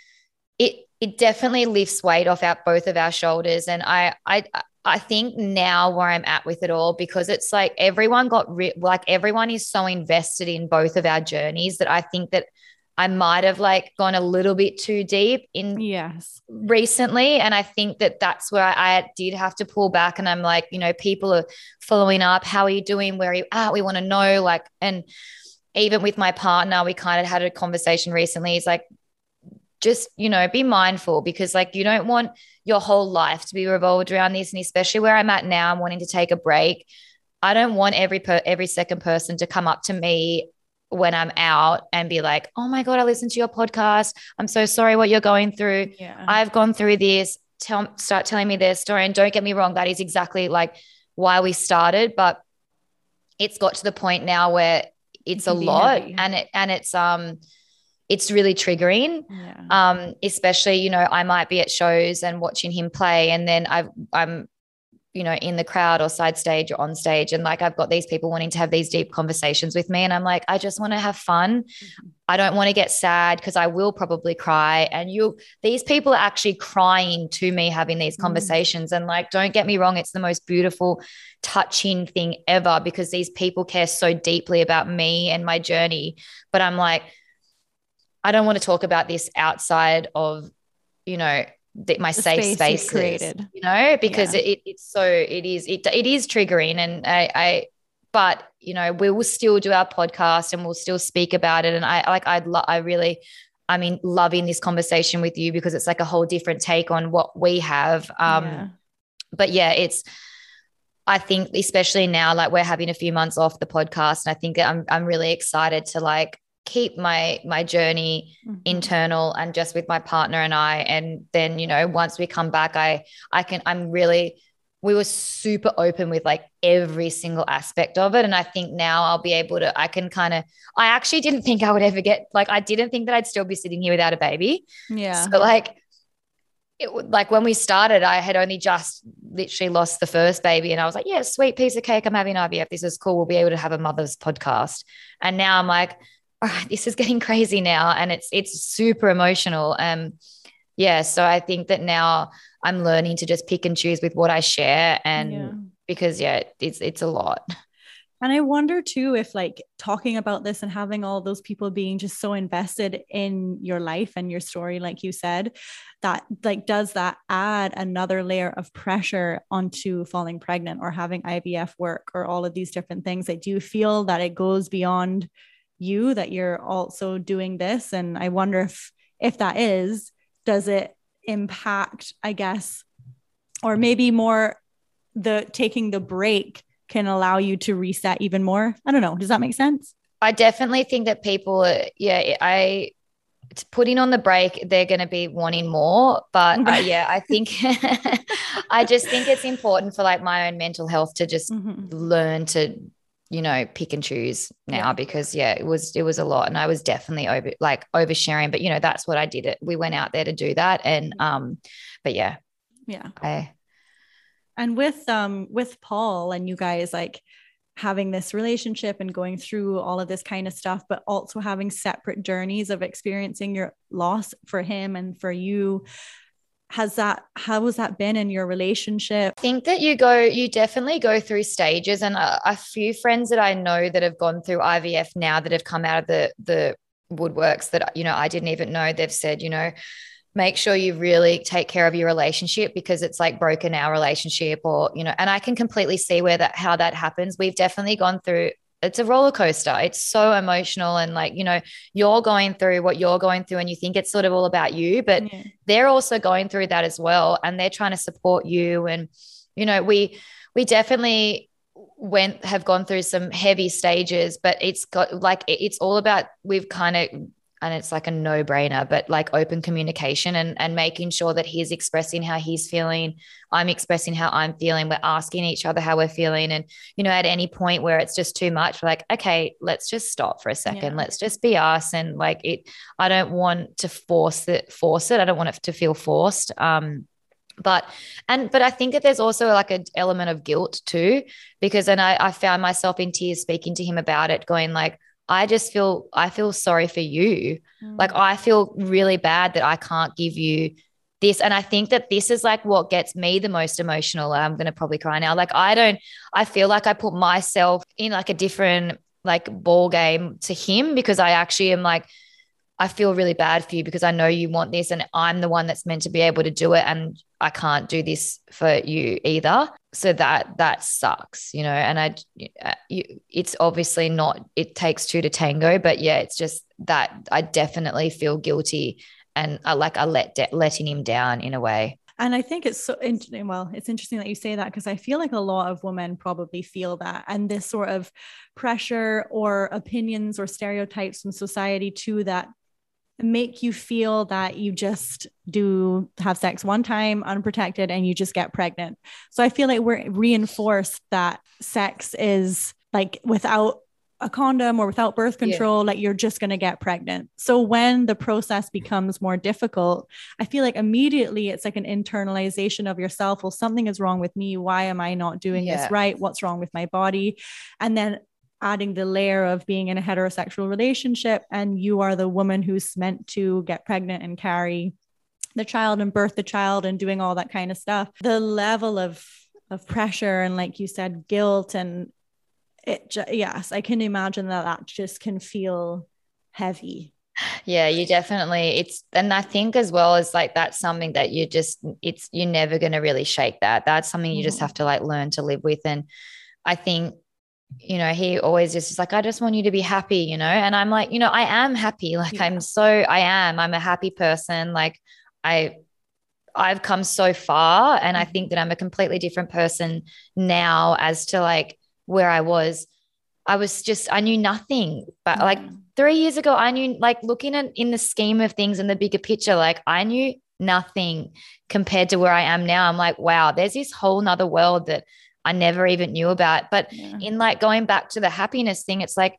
B: it definitely lifts weight off both of our shoulders. And I think now where I'm at with it all, because it's like everyone everyone is so invested in both of our journeys, that I think that I might have like gone a little bit too deep in recently. And I think that that's where I did have to pull back. And I'm like, you know, people are following up. How are you doing? Where are you at? We want to know, like, and even with my partner, we kind of had a conversation recently. He's like, just, you know, be mindful, because like, you don't want your whole life to be revolved around this. And especially where I'm at now, I'm wanting to take a break. I don't want every second person to come up to me when I'm out and be like, oh my God, I listened to your podcast. I'm so sorry what you're going through.
A: Yeah.
B: I've gone through this. Start telling me their story. And don't get me wrong, that is exactly like why we started, but it's got to the point now where it's a lot, and it's really triggering. Especially, you know, I might be at shows and watching him play, and then I'm you know, in the crowd or side stage or on stage, and like, I've got these people wanting to have these deep conversations with me, and I'm like, I just want to have fun. I don't want to get sad, because I will probably cry, and these people are actually crying to me having these conversations. And like, don't get me wrong, it's the most beautiful, touching thing ever, because these people care so deeply about me and my journey. But I'm like, I don't want to talk about this outside of, you know, my safe spaces created, you know, because it is triggering. And but you know, we will still do our podcast and we'll still speak about it. And I mean, loving this conversation with you, because it's like a whole different take on what we have. But yeah, I think especially now, like, we're having a few months off the podcast, and I think that I'm really excited to like keep my journey internal and just with my partner and I. And then, you know, once we come back, we were super open with like every single aspect of it. And I think now I'll be able to, I actually didn't think I would ever I didn't think that I'd still be sitting here without a baby.
A: Yeah.
B: So like when we started, I had only just literally lost the first baby, and I was like, yeah, sweet piece of cake, I'm having IVF. This is cool. We'll be able to have a mother's podcast. And now I'm like, all right, this is getting crazy now. And it's super emotional. So I think that now I'm learning to just pick and choose with what I share. And because it's a lot.
A: And I wonder too, if like talking about this and having all those people being just so invested in your life and your story, like you said, that like, does that add another layer of pressure onto falling pregnant or having IVF work or all of these different things? Like, do you feel that it goes beyond you, that you're also doing this? And I wonder if that does it impact, I guess, or maybe more the taking the break can allow you to reset even more? I don't know. Does that make sense?
B: I definitely think that people, putting on the break, they're going to be wanting more. But I think, I just think it's important for like my own mental health to just learn to, pick and choose now because it was a lot, and I was definitely oversharing, but that's what I did. We went out there to do that. And but yeah.
A: And with Paul and you guys like having this relationship and going through all of this kind of stuff, but also having separate journeys of experiencing your loss for him and for you. How has that been in your relationship?
B: I think that you definitely go through stages, and a few friends that I know that have gone through IVF now that have come out of the woodworks that, I didn't even know, they've said, make sure you really take care of your relationship because it's like broken our relationship or, and I can completely see how that happens. We've definitely gone through, it's a roller coaster. It's so emotional. And like, you're going through what you're going through and you think it's sort of all about you, but they're also going through that as well. And they're trying to support you. And, we definitely have gone through some heavy stages, but it's all about, and it's like a no-brainer, but like open communication and making sure that he's expressing how he's feeling. I'm expressing how I'm feeling. We're asking each other how we're feeling. And, at any point where it's just too much, we're like, okay, let's just stop for a second. Yeah. Let's just be us. And like I don't want to force it. I don't want it to feel forced. But I think that there's also like an element of guilt too, because then I found myself in tears speaking to him about it, going like, I feel sorry for you. Like, I feel really bad that I can't give you this. And I think that this is like what gets me the most emotional. I'm going to probably cry now. Like, I feel like I put myself in like a different like ball game to him, because I actually am like, I feel really bad for you because I know you want this and I'm the one that's meant to be able to do it. And I can't do this for you either. So that sucks, and it's obviously not, it takes two to tango, but yeah, it's just that I definitely feel guilty and I letting him down in a way.
A: And I think it's so interesting. Well, it's interesting that you say that, because I feel like a lot of women probably feel that, and this sort of pressure or opinions or stereotypes from society too, that make you feel that you just do have sex one time unprotected and you just get pregnant. So I feel like we're reinforced that sex is like without a condom or without birth control, like you're just going to get pregnant. So when the process becomes more difficult, I feel like immediately it's like an internalization of yourself. Well, something is wrong with me. Why am I not doing this right? What's wrong with my body? And then adding the layer of being in a heterosexual relationship, and you are the woman who's meant to get pregnant and carry the child and birth the child and doing all that kind of stuff. The level of pressure and, like you said, guilt, and yes, I can imagine that just can feel heavy.
B: Yeah, you definitely, and I think as well as like, that's something that you're never going to really shake that. That's something you just have to like learn to live with. And I think, he always just like, I just want you to be happy, and I'm like, I am happy. Like, I'm a happy person. Like I've come so far, and I think that I'm a completely different person now as to like where I was I knew nothing, but like 3 years ago, I knew, like, looking at in the scheme of things in the bigger picture, like I knew nothing compared to where I am now. I'm like, wow, there's this whole nother world that I never even knew about. But in like going back to the happiness thing, it's like,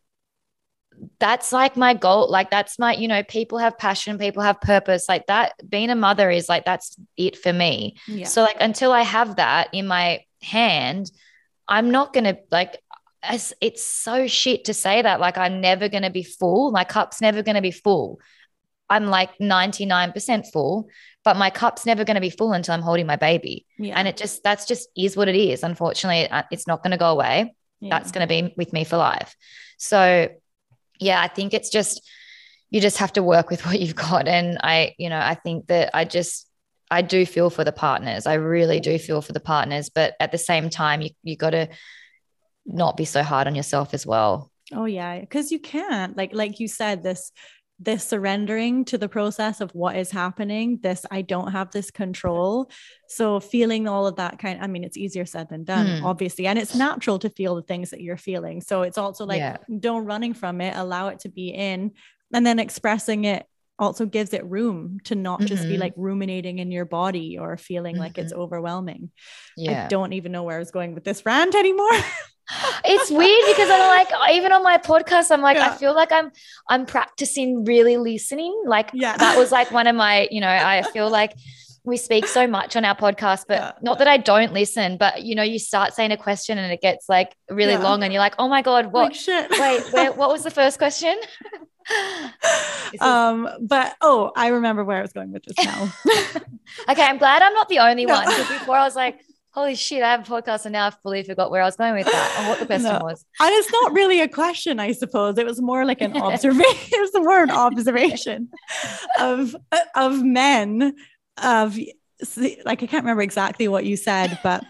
B: that's like my goal. Like that's my, people have passion, people have purpose, like that. Being a mother is like, that's it for me. Yeah. So like, until I have that in my hand, I'm not going to like, it's so shit to say that, like, I'm never going to be full. My cup's never going to be full. I'm like 99% full, but my cup's never going to be full until I'm holding my baby. Yeah. And that's just is what it is. Unfortunately, it's not going to go away. Yeah. That's going to be with me for life. So yeah, I think it's just, you just have to work with what you've got. And I think that I do feel for the partners. I really do feel for the partners, but at the same time, you got to not be so hard on yourself as well.
A: Oh yeah. Cause you can't, like you said, this surrendering to the process of what is happening, I don't have this control. So feeling all of that it's easier said than done, obviously. And it's natural to feel the things that you're feeling. So it's also like, don't running from it, allow it to be in, and then expressing it also gives it room to not just be like ruminating in your body or feeling like it's overwhelming. Yeah. I don't even know where I was going with this rant anymore.
B: It's weird because I'm like, even on my podcast, I'm like, I
A: Yeah.
B: feel like I'm practicing really listening. Like
A: Yeah.
B: that was like one of my, I feel like we speak so much on our podcast, but
A: Yeah.
B: not that I don't listen, but you start saying a question and it gets like really
A: Yeah.
B: long and you're like, oh my God, what?
A: Like shit.
B: Wait, what was the first question?
A: But I remember where I was going with this now.
B: Okay, I'm glad I'm not the only
A: No.
B: one, because before I was like, holy shit, I have a podcast and now I fully forgot where I was going with that or what the question
A: No.
B: was.
A: And it's not really a question, I suppose. It was more like an observation. It was more an observation of men like, I can't remember exactly what you said, but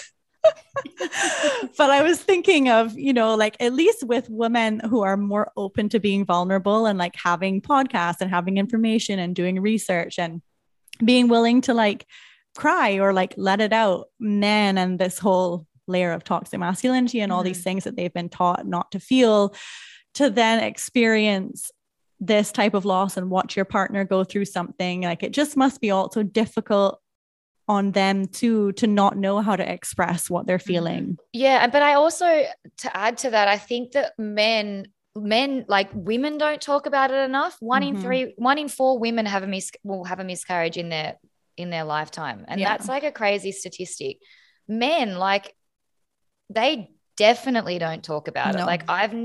A: but I was thinking of, like at least with women who are more open to being vulnerable and like having podcasts and having information and doing research and being willing to like cry or like let it out, men and this whole layer of toxic masculinity and all these things that they've been taught not to feel, to then experience this type of loss and watch your partner go through something. Like it just must be also difficult on them too, to not know how to express what they're feeling.
B: Yeah. But I also, to add to that, I think that men, like women don't talk about it enough. One in 4 women will have a miscarriage in their lifetime. And that's like a crazy statistic. Men, like, they definitely don't talk about it. Like I've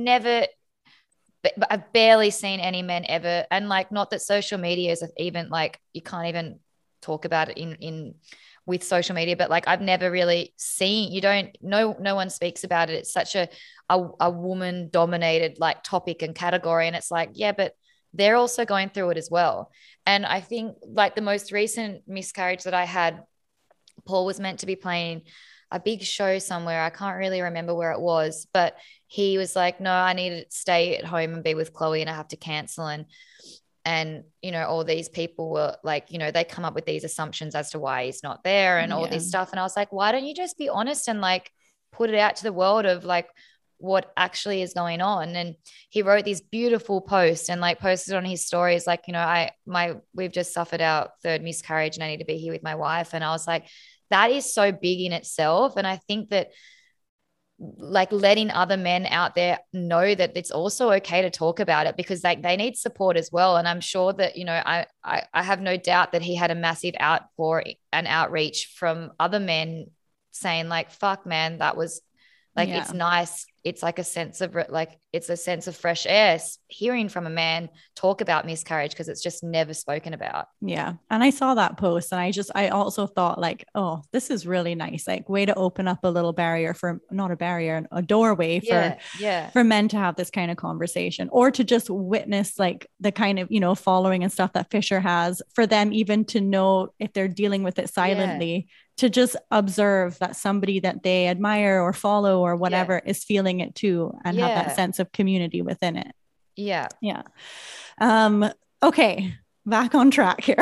B: barely seen any men ever. And like, not that social media is even like, you can't even talk about it in with social media, but like I've never really seen, no one speaks about it. It's such a woman dominated like topic and category. And it's like, yeah, but they're also going through it as well. And I think like the most recent miscarriage that I had, Paul was meant to be playing a big show somewhere. I can't really remember where it was, but he was like, no, I need to stay at home and be with Chloe and I have to cancel. And all these people were like, they come up with these assumptions as to why he's not there and all this stuff. And I was like, why don't you just be honest and like put it out to the world of like what actually is going on? And he wrote these beautiful posts and like posted on his stories, like, we've just suffered our 3rd miscarriage and I need to be here with my wife. And I was like, that is so big in itself. And I think that like letting other men out there know that it's also okay to talk about it, because like they need support as well. And I'm sure that, I have no doubt that he had a massive outpour and outreach from other men saying like, fuck man, that was like, it's nice. It's like it's a sense of fresh air hearing from a man talk about miscarriage, because it's just never spoken about.
A: Yeah. And I saw that post and I also thought like, oh, this is really nice. Like way to open up a little barrier not a barrier, a doorway for men to have this kind of conversation, or to just witness like the kind of, following and stuff that Fisher has, for them even to know if they're dealing with it silently, to just observe that somebody that they admire or follow or whatever is feeling it too, and have that sense of community within it.
B: Yeah.
A: Yeah. Okay. Back on track here.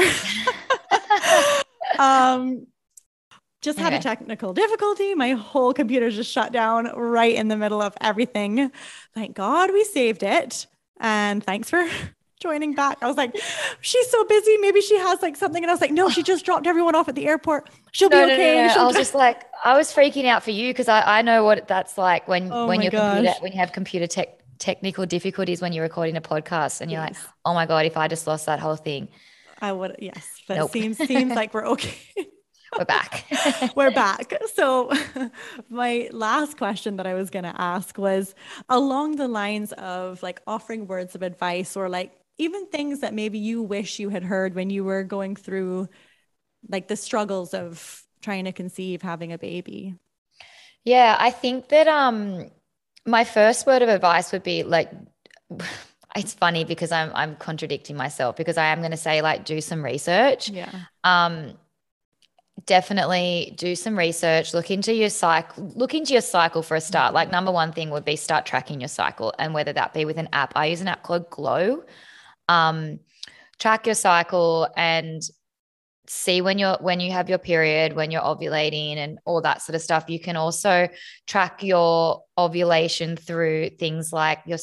A: Just had a technical difficulty. My whole computer just shut down right in the middle of everything. Thank God we saved it. And thanks for joining back. I was like, she's so busy. Maybe she has like something. And I was like, no, she just dropped everyone off at the airport. She'll be okay.
B: No. I was just like, I was freaking out for you, because I know what that's like when you have computer technical difficulties when you're recording a podcast, and you're like, oh my God, if I just lost that whole thing.
A: I would, yes. But it seems like we're okay.
B: We're back.
A: We're back. So my last question that I was going to ask was along the lines of like offering words of advice, or like even things that maybe you wish you had heard when you were going through like the struggles of trying to conceive, having a baby.
B: Yeah, I think that my first word of advice would be like, it's funny because I'm contradicting myself, because I am going to say like do some research.
A: Yeah.
B: Definitely do some research, look into your cycle for a start. Like number one thing would be start tracking your cycle, and whether that be with an app. I use an app called Glow. Track your cycle and see when you have your period, when you're ovulating and all that sort of stuff. You can also track your ovulation through things like your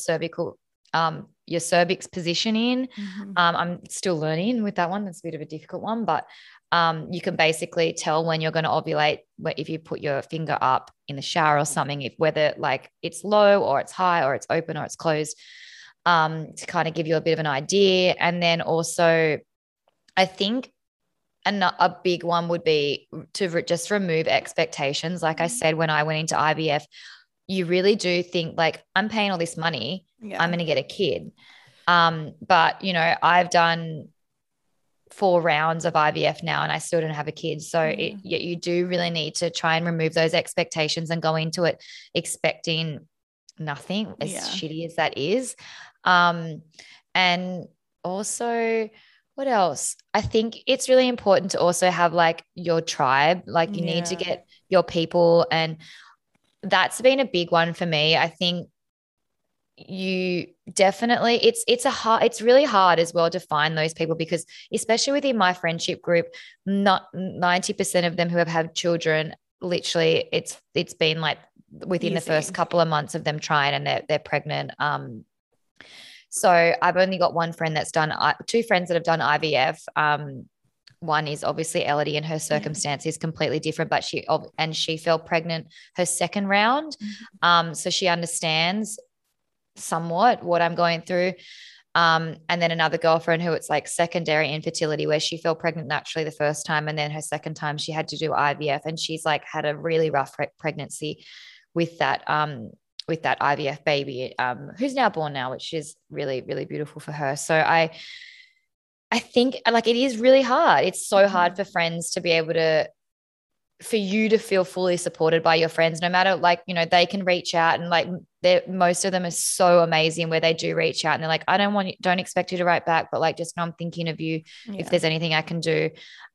B: cervix positioning. I'm still learning with that one. That's a bit of a difficult one, but You can basically tell when you're going to ovulate if you put your finger up in the shower or something, if whether like it's low or it's high or it's open or it's closed, to kind of give you a bit of an idea. And then also, I think a big one would be to just remove expectations. Like I said, when I went into IVF, you really do think like, I'm paying all this money, I'm going to get a kid. But you know, I've done 4 rounds of IVF now and I still don't have a kid. So you do really need to try and remove those expectations and go into it expecting nothing, as shitty as that is. And also, what else? I think it's really important to also have like your tribe, like you need to get your people. And that's been a big one for me. I think you definitely, it's really hard as well to find those people, because especially within my friendship group, not 90% of them who have had children, literally it's been like within the first couple of months of them trying and they're pregnant. So I've only got one friend that's done, 2 friends that have done IVF. One is obviously Elodie, and her circumstance is completely different, but she fell pregnant her second round. So she understands somewhat what I'm going through. And then another girlfriend who it's like secondary infertility, where she fell pregnant naturally the first time, and then her second time she had to do IVF, and she's like had a really rough pregnancy with that IVF baby, who's now born now, which is really, really beautiful for her. So I think like it is really hard. It's so hard for friends to be able to, for you to feel fully supported by your friends, no matter like, you know, they can reach out and like most of them are so amazing where they do reach out and they're like, don't expect you to write back, but like, just know I'm thinking of you if there's anything I can do.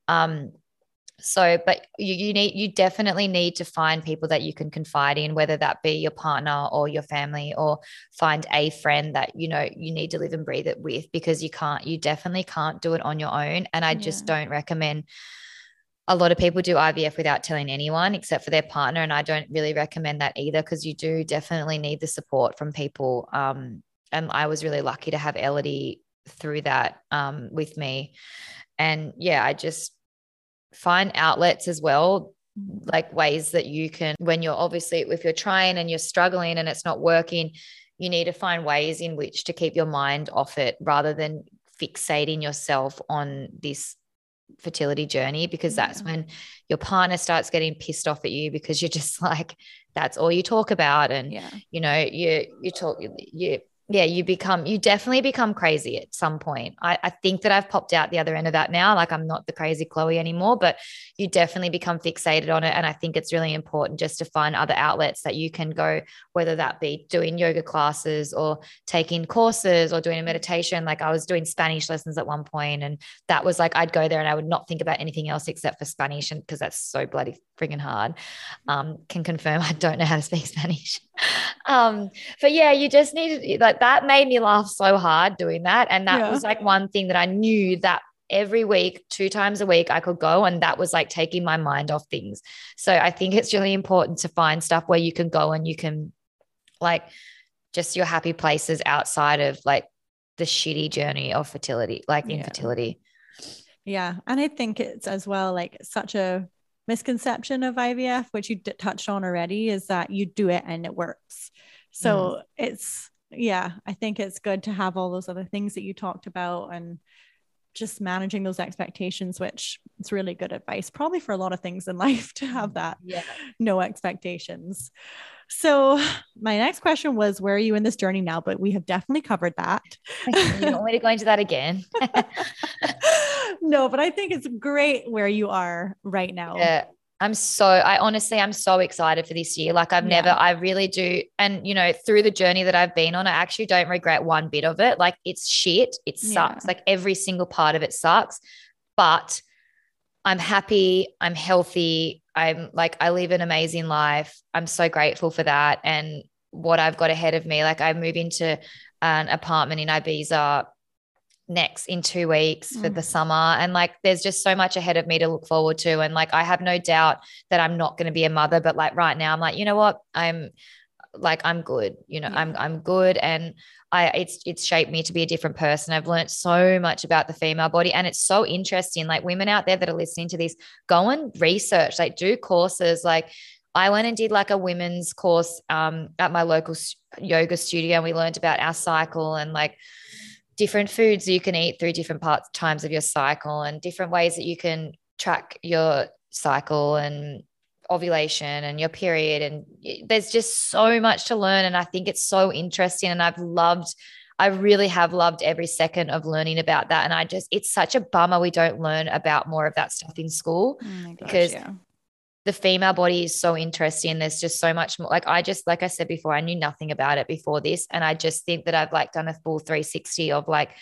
B: So, but you definitely need to find people that you can confide in, whether that be your partner or your family, or find a friend that, you know, you need to live and breathe it with, because you definitely can't do it on your own. And I just don't recommend. A lot of people do IVF without telling anyone except for their partner. And I don't really recommend that either, because you do definitely need the support from people. And I was really lucky to have Elodie through that with me. And I just find outlets as well, like ways that you can, when you're obviously, if you're trying and you're struggling and it's not working, you need to find ways in which to keep your mind off it rather than fixating yourself on this fertility journey, because that's when your partner starts getting pissed off at you, because you're just like, that's all you talk about. And, you know, you definitely become crazy at some point. I think that I've popped out the other end of that now. Like, I'm not the crazy Chloe anymore, but you definitely become fixated on it. And I think it's really important just to find other outlets that you can go, whether that be doing yoga classes or taking courses or doing a meditation. Like, I was doing Spanish lessons at one point, and that was like, I'd go there and I would not think about anything else except for Spanish, and because that's so bloody friggin' hard. Can confirm I don't know how to speak Spanish. But you just need, like, that made me laugh so hard doing that. And that was like one thing that I knew that every week, 2 times a week, I could go, and that was like taking my mind off things. So I think it's really important to find stuff where you can go and you can, like, just your happy places outside of like the shitty journey of fertility, like infertility.
A: Yeah. And I think it's as well, like, such a misconception of IVF, which you touched on already, is that you do it and it works. So I think it's good to have all those other things that you talked about, and just managing those expectations, which is really good advice, probably for a lot of things in life, to have that no expectations. So my next question was, where are you in this journey now? But we have definitely covered that.
B: You don't want me to go into that again?
A: No, but I think it's great where you are right now.
B: Yeah. I'm so excited for this year. Like, I really do. And, you know, through the journey that I've been on, I actually don't regret one bit of it. Like, it's shit. It sucks. Like, every single part of it sucks, but I'm happy. I'm healthy. I'm like, I live an amazing life. I'm so grateful for that. And what I've got ahead of me, like, I move into an apartment in Ibiza next in 2 weeks for the summer. And like, there's just so much ahead of me to look forward to. And like, I have no doubt that I'm not going to be a mother, but like right now I'm like, you know what? like I'm good, you know,
A: Yeah.
B: I'm good. And it's shaped me to be a different person. I've learned so much about the female body, and it's so interesting. Like women out there that are listening to this, go and research, like do courses. Like I went and did like a women's course at my local yoga studio, and we learned about our cycle and like different foods you can eat through different times of your cycle, and different ways that you can track your cycle and ovulation and your period. And there's just so much to learn. And I think it's so interesting. And I really have loved every second of learning about that. And it's such a bummer we don't learn about more of that stuff in school,
A: Oh my gosh,
B: because
A: yeah.
B: the female body is so interesting. There's just so much more. Like like I said before, I knew nothing about it before this. And I just think that I've like done a full 360 of like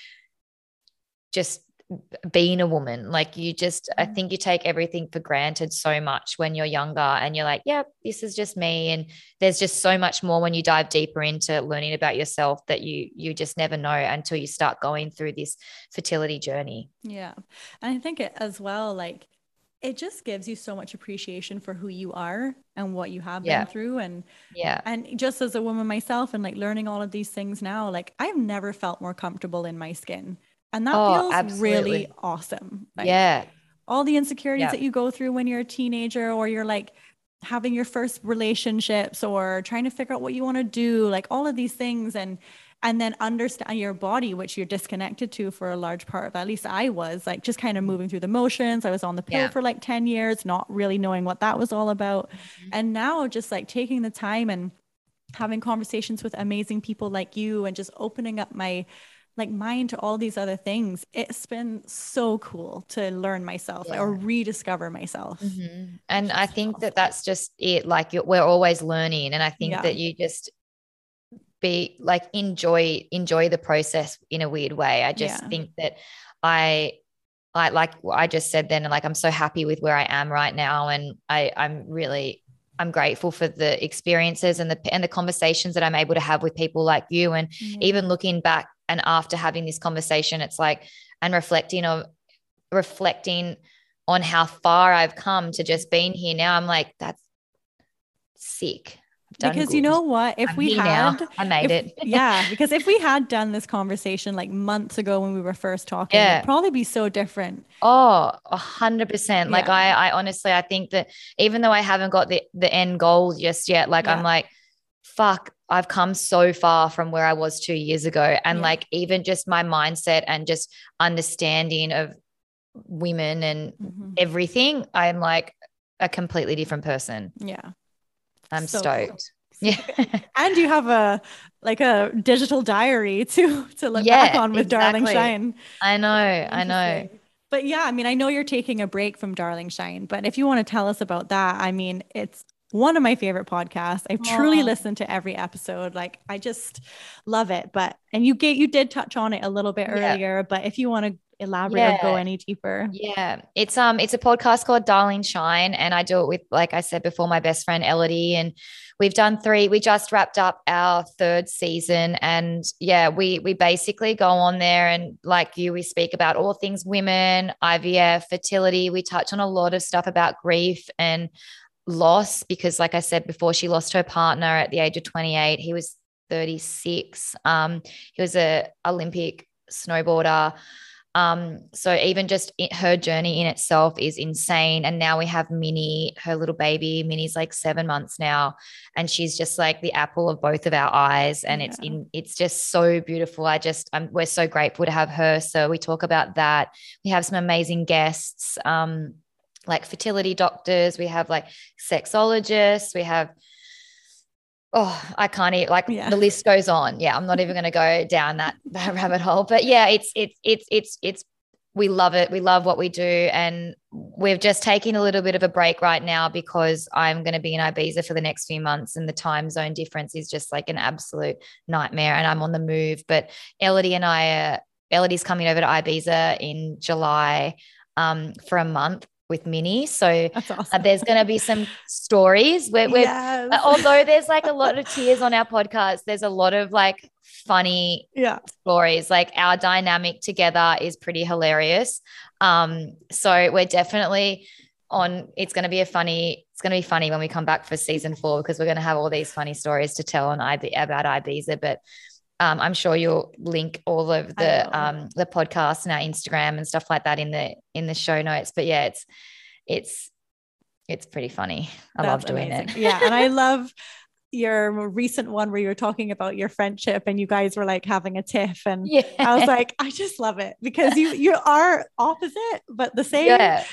B: just being a woman. Like I think you take everything for granted so much when you're younger, and you're like, yeah, this is just me. And there's just so much more when you dive deeper into learning about yourself that you just never know until you start going through this fertility journey.
A: Yeah. And I think it as well, like it just gives you so much appreciation for who you are and what you have been through. And just as a woman myself, and like learning all of these things now, like I've never felt more comfortable in my skin. And that feels
B: absolutely.
A: really awesome. Like all the insecurities that you go through when you're a teenager, or you're like having your first relationships, or trying to figure out what you want to do, like all of these things. And then understand your body, which you're disconnected to for a large part of, at least I was like just kind of moving through the motions. I was on the pill for like 10 years, not really knowing what that was all about. Mm-hmm. And now just like taking the time and having conversations with amazing people like you, and just opening up my like mind to all these other things. It's been so cool to learn myself or rediscover myself.
B: Mm-hmm. And I think awesome. That's just it. Like we're always learning. And I think that you just be like, enjoy the process in a weird way. I just think that I like I just said then, like, I'm so happy with where I am right now. And I'm grateful for the experiences and the conversations that I'm able to have with people like you. And even looking back and after having this conversation, it's like, and reflecting on how far I've come to just being here now. I'm like, that's sick.
A: Because you know what, if we had,
B: I made it.
A: Because if we had done this conversation like months ago when we were first talking, it'd probably be so different.
B: 100%. Like I honestly, I think that even though I haven't got the end goal just yet, like I'm like, fuck, I've come so far from where I was 2 years ago. And like, even just my mindset and just understanding of women and everything, I'm like a completely different person.
A: Yeah.
B: I'm so stoked. Cool. Yeah.
A: And you have a digital diary to look back on with Darling Shine.
B: I know.
A: But yeah, I mean, I know you're taking a break from Darling Shine, but if you want to tell us about that, I mean, it's one of my favorite podcasts. I've truly listened to every episode. Like I just love it. And you did touch on it a little bit earlier, but if you want to elaborate or go any deeper.
B: Yeah. It's a podcast called Darling Shine, and I do it with, like I said before, my best friend Elodie, and we've done 3. We just wrapped up our 3rd season, and we basically go on there, and like we speak about all things women, IVF, fertility. We touch on a lot of stuff about grief and loss, because like I said before, she lost her partner at the age of 28. He was 36. He was a Olympic snowboarder. So even just her journey in itself is insane. And now we have Minnie, her little baby. Minnie's like 7 months now, and she's just like the apple of both of our eyes. And it's just so beautiful. We're so grateful to have her. So we talk about that. We have some amazing guests, like fertility doctors. We have like sexologists. We have, I can't even, like the list goes on. Yeah. I'm not even going to go down that rabbit hole, but it's, we love it. We love what we do. And we've just taken a little bit of a break right now because I'm going to be in Ibiza for the next few months, and the time zone difference is just like an absolute nightmare, and I'm on the move. But Elodie's coming over to Ibiza in July for a month with Minnie. So
A: that's awesome.
B: There's going to be some stories where although there's like a lot of tears on our podcast, there's a lot of like funny stories. Like our dynamic together is pretty hilarious. So we're definitely it's going to be funny when we come back for season 4, because we're going to have all these funny stories to tell on about Ibiza. But I'm sure you'll link all of the podcast and our Instagram and stuff like that in the show notes. But yeah, it's pretty funny. I love doing it.
A: Yeah. And I love your recent one where you were talking about your friendship and you guys were like having a tiff, and I was like, I just love it because you are opposite but the same.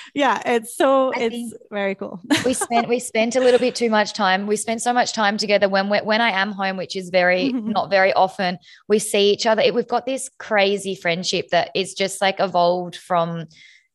A: It's very cool.
B: we spent a little bit too much time. We spent so much time together when I am home, which is not very often. We see each other. We've got this crazy friendship that is just like evolved from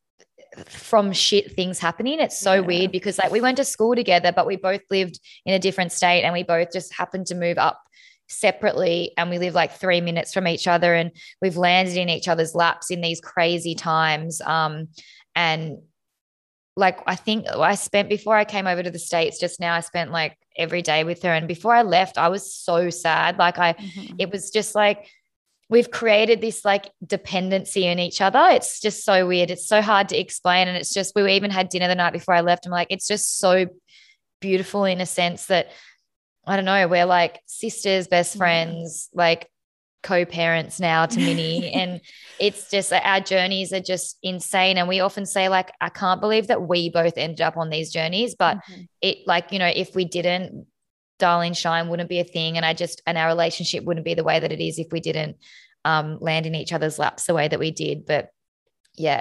B: shit things happening. It's so weird because like we went to school together, but we both lived in a different state, and we both just happened to move up separately, and we live like 3 minutes from each other, and we've landed in each other's laps in these crazy times. And like, I think before I came over to the States just now, I spent like every day with her. And before I left, I was so sad. Like it was just like, we've created this like dependency in each other. It's just so weird. It's so hard to explain. And it's just, we even had dinner the night before I left. I'm like, it's just so beautiful in a sense that, I don't know, we're like sisters, best friends, like co-parents now to Minnie. And it's just, our journeys are just insane. And we often say like, I can't believe that we both ended up on these journeys, but it like, you know, if we didn't, Darling Shine wouldn't be a thing. And our relationship wouldn't be the way that it is if we didn't land in each other's laps the way that we did. But yeah,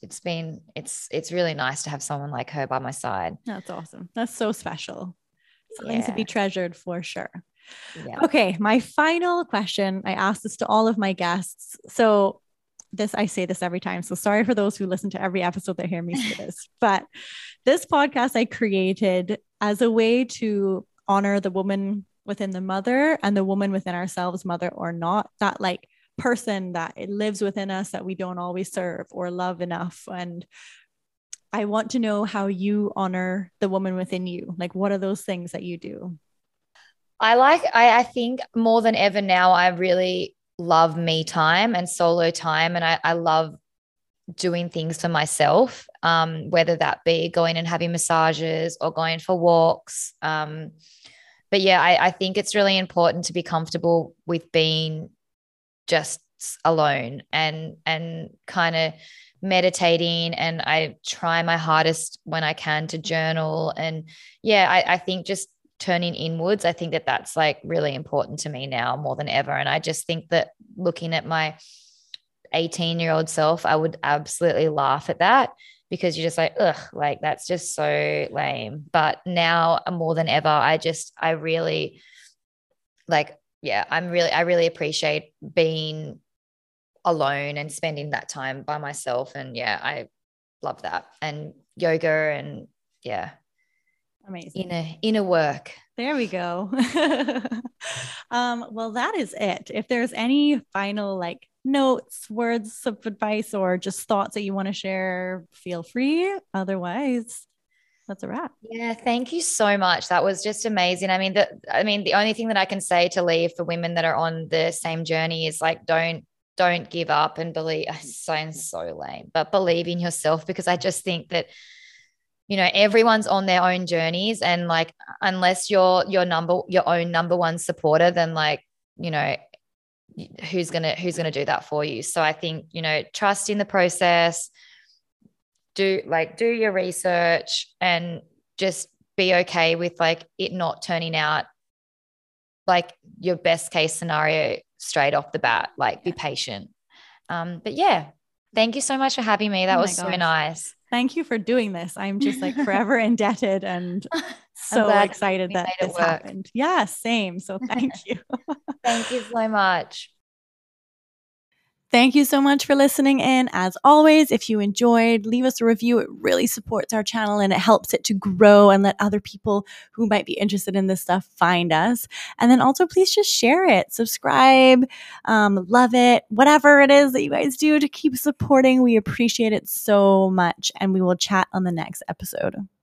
B: it's really nice to have someone like her by my side.
A: That's awesome. That's so special. Something to be treasured for sure.
B: Yeah.
A: Okay. My final question, I ask this to all of my guests. So I say this every time. So sorry for those who listen to every episode that hear me say this, but this podcast I created as a way to honor the woman within the mother and the woman within ourselves, mother or not, that like person that it lives within us that we don't always serve or love enough. And I want to know how you honor the woman within you. Like, what are those things that you do?
B: I think more than ever now, I really love me time and solo time. And I love doing things for myself, whether that be going and having massages or going for walks. But yeah, I think it's really important to be comfortable with being just alone and kind of meditating. And I try my hardest when I can to journal. And yeah, I think just turning inwards, I think that that's like really important to me now more than ever. And I just think that looking at my 18-year-old self, I would absolutely laugh at that, because you're just like, ugh, like that's just so lame. But now more than ever, I really like, yeah, I really appreciate being alone and spending that time by myself. And yeah, I love that. And yoga and yeah.
A: Amazing.
B: Inner work.
A: There we go. Well, that is it. If there's any final like notes, words of advice, or just thoughts that you want to share, feel free. Otherwise, that's a wrap.
B: Yeah, thank you so much. That was just amazing. I mean, the only thing that I can say to leave for women that are on the same journey is like, don't give up and believe. It sounds so lame, but believe in yourself, because I just think that, you know, everyone's on their own journeys, and like, unless you're your own number one supporter, then like, you know, who's gonna do that for you? So I think, you know, trust in the process, do your research, and just be okay with like it not turning out like your best case scenario straight off the bat. Like, be patient. But yeah, thank you so much for having me. That was so nice.
A: Thank you for doing this. I'm just like forever indebted and so excited that this happened. Yeah, same. So thank you.
B: Thank you so much.
A: Thank you so much for listening in. As always, if you enjoyed, leave us a review. It really supports our channel and it helps it to grow and let other people who might be interested in this stuff find us. And then also please just share it, subscribe, love it, whatever it is that you guys do to keep supporting. We appreciate it so much, and we will chat on the next episode.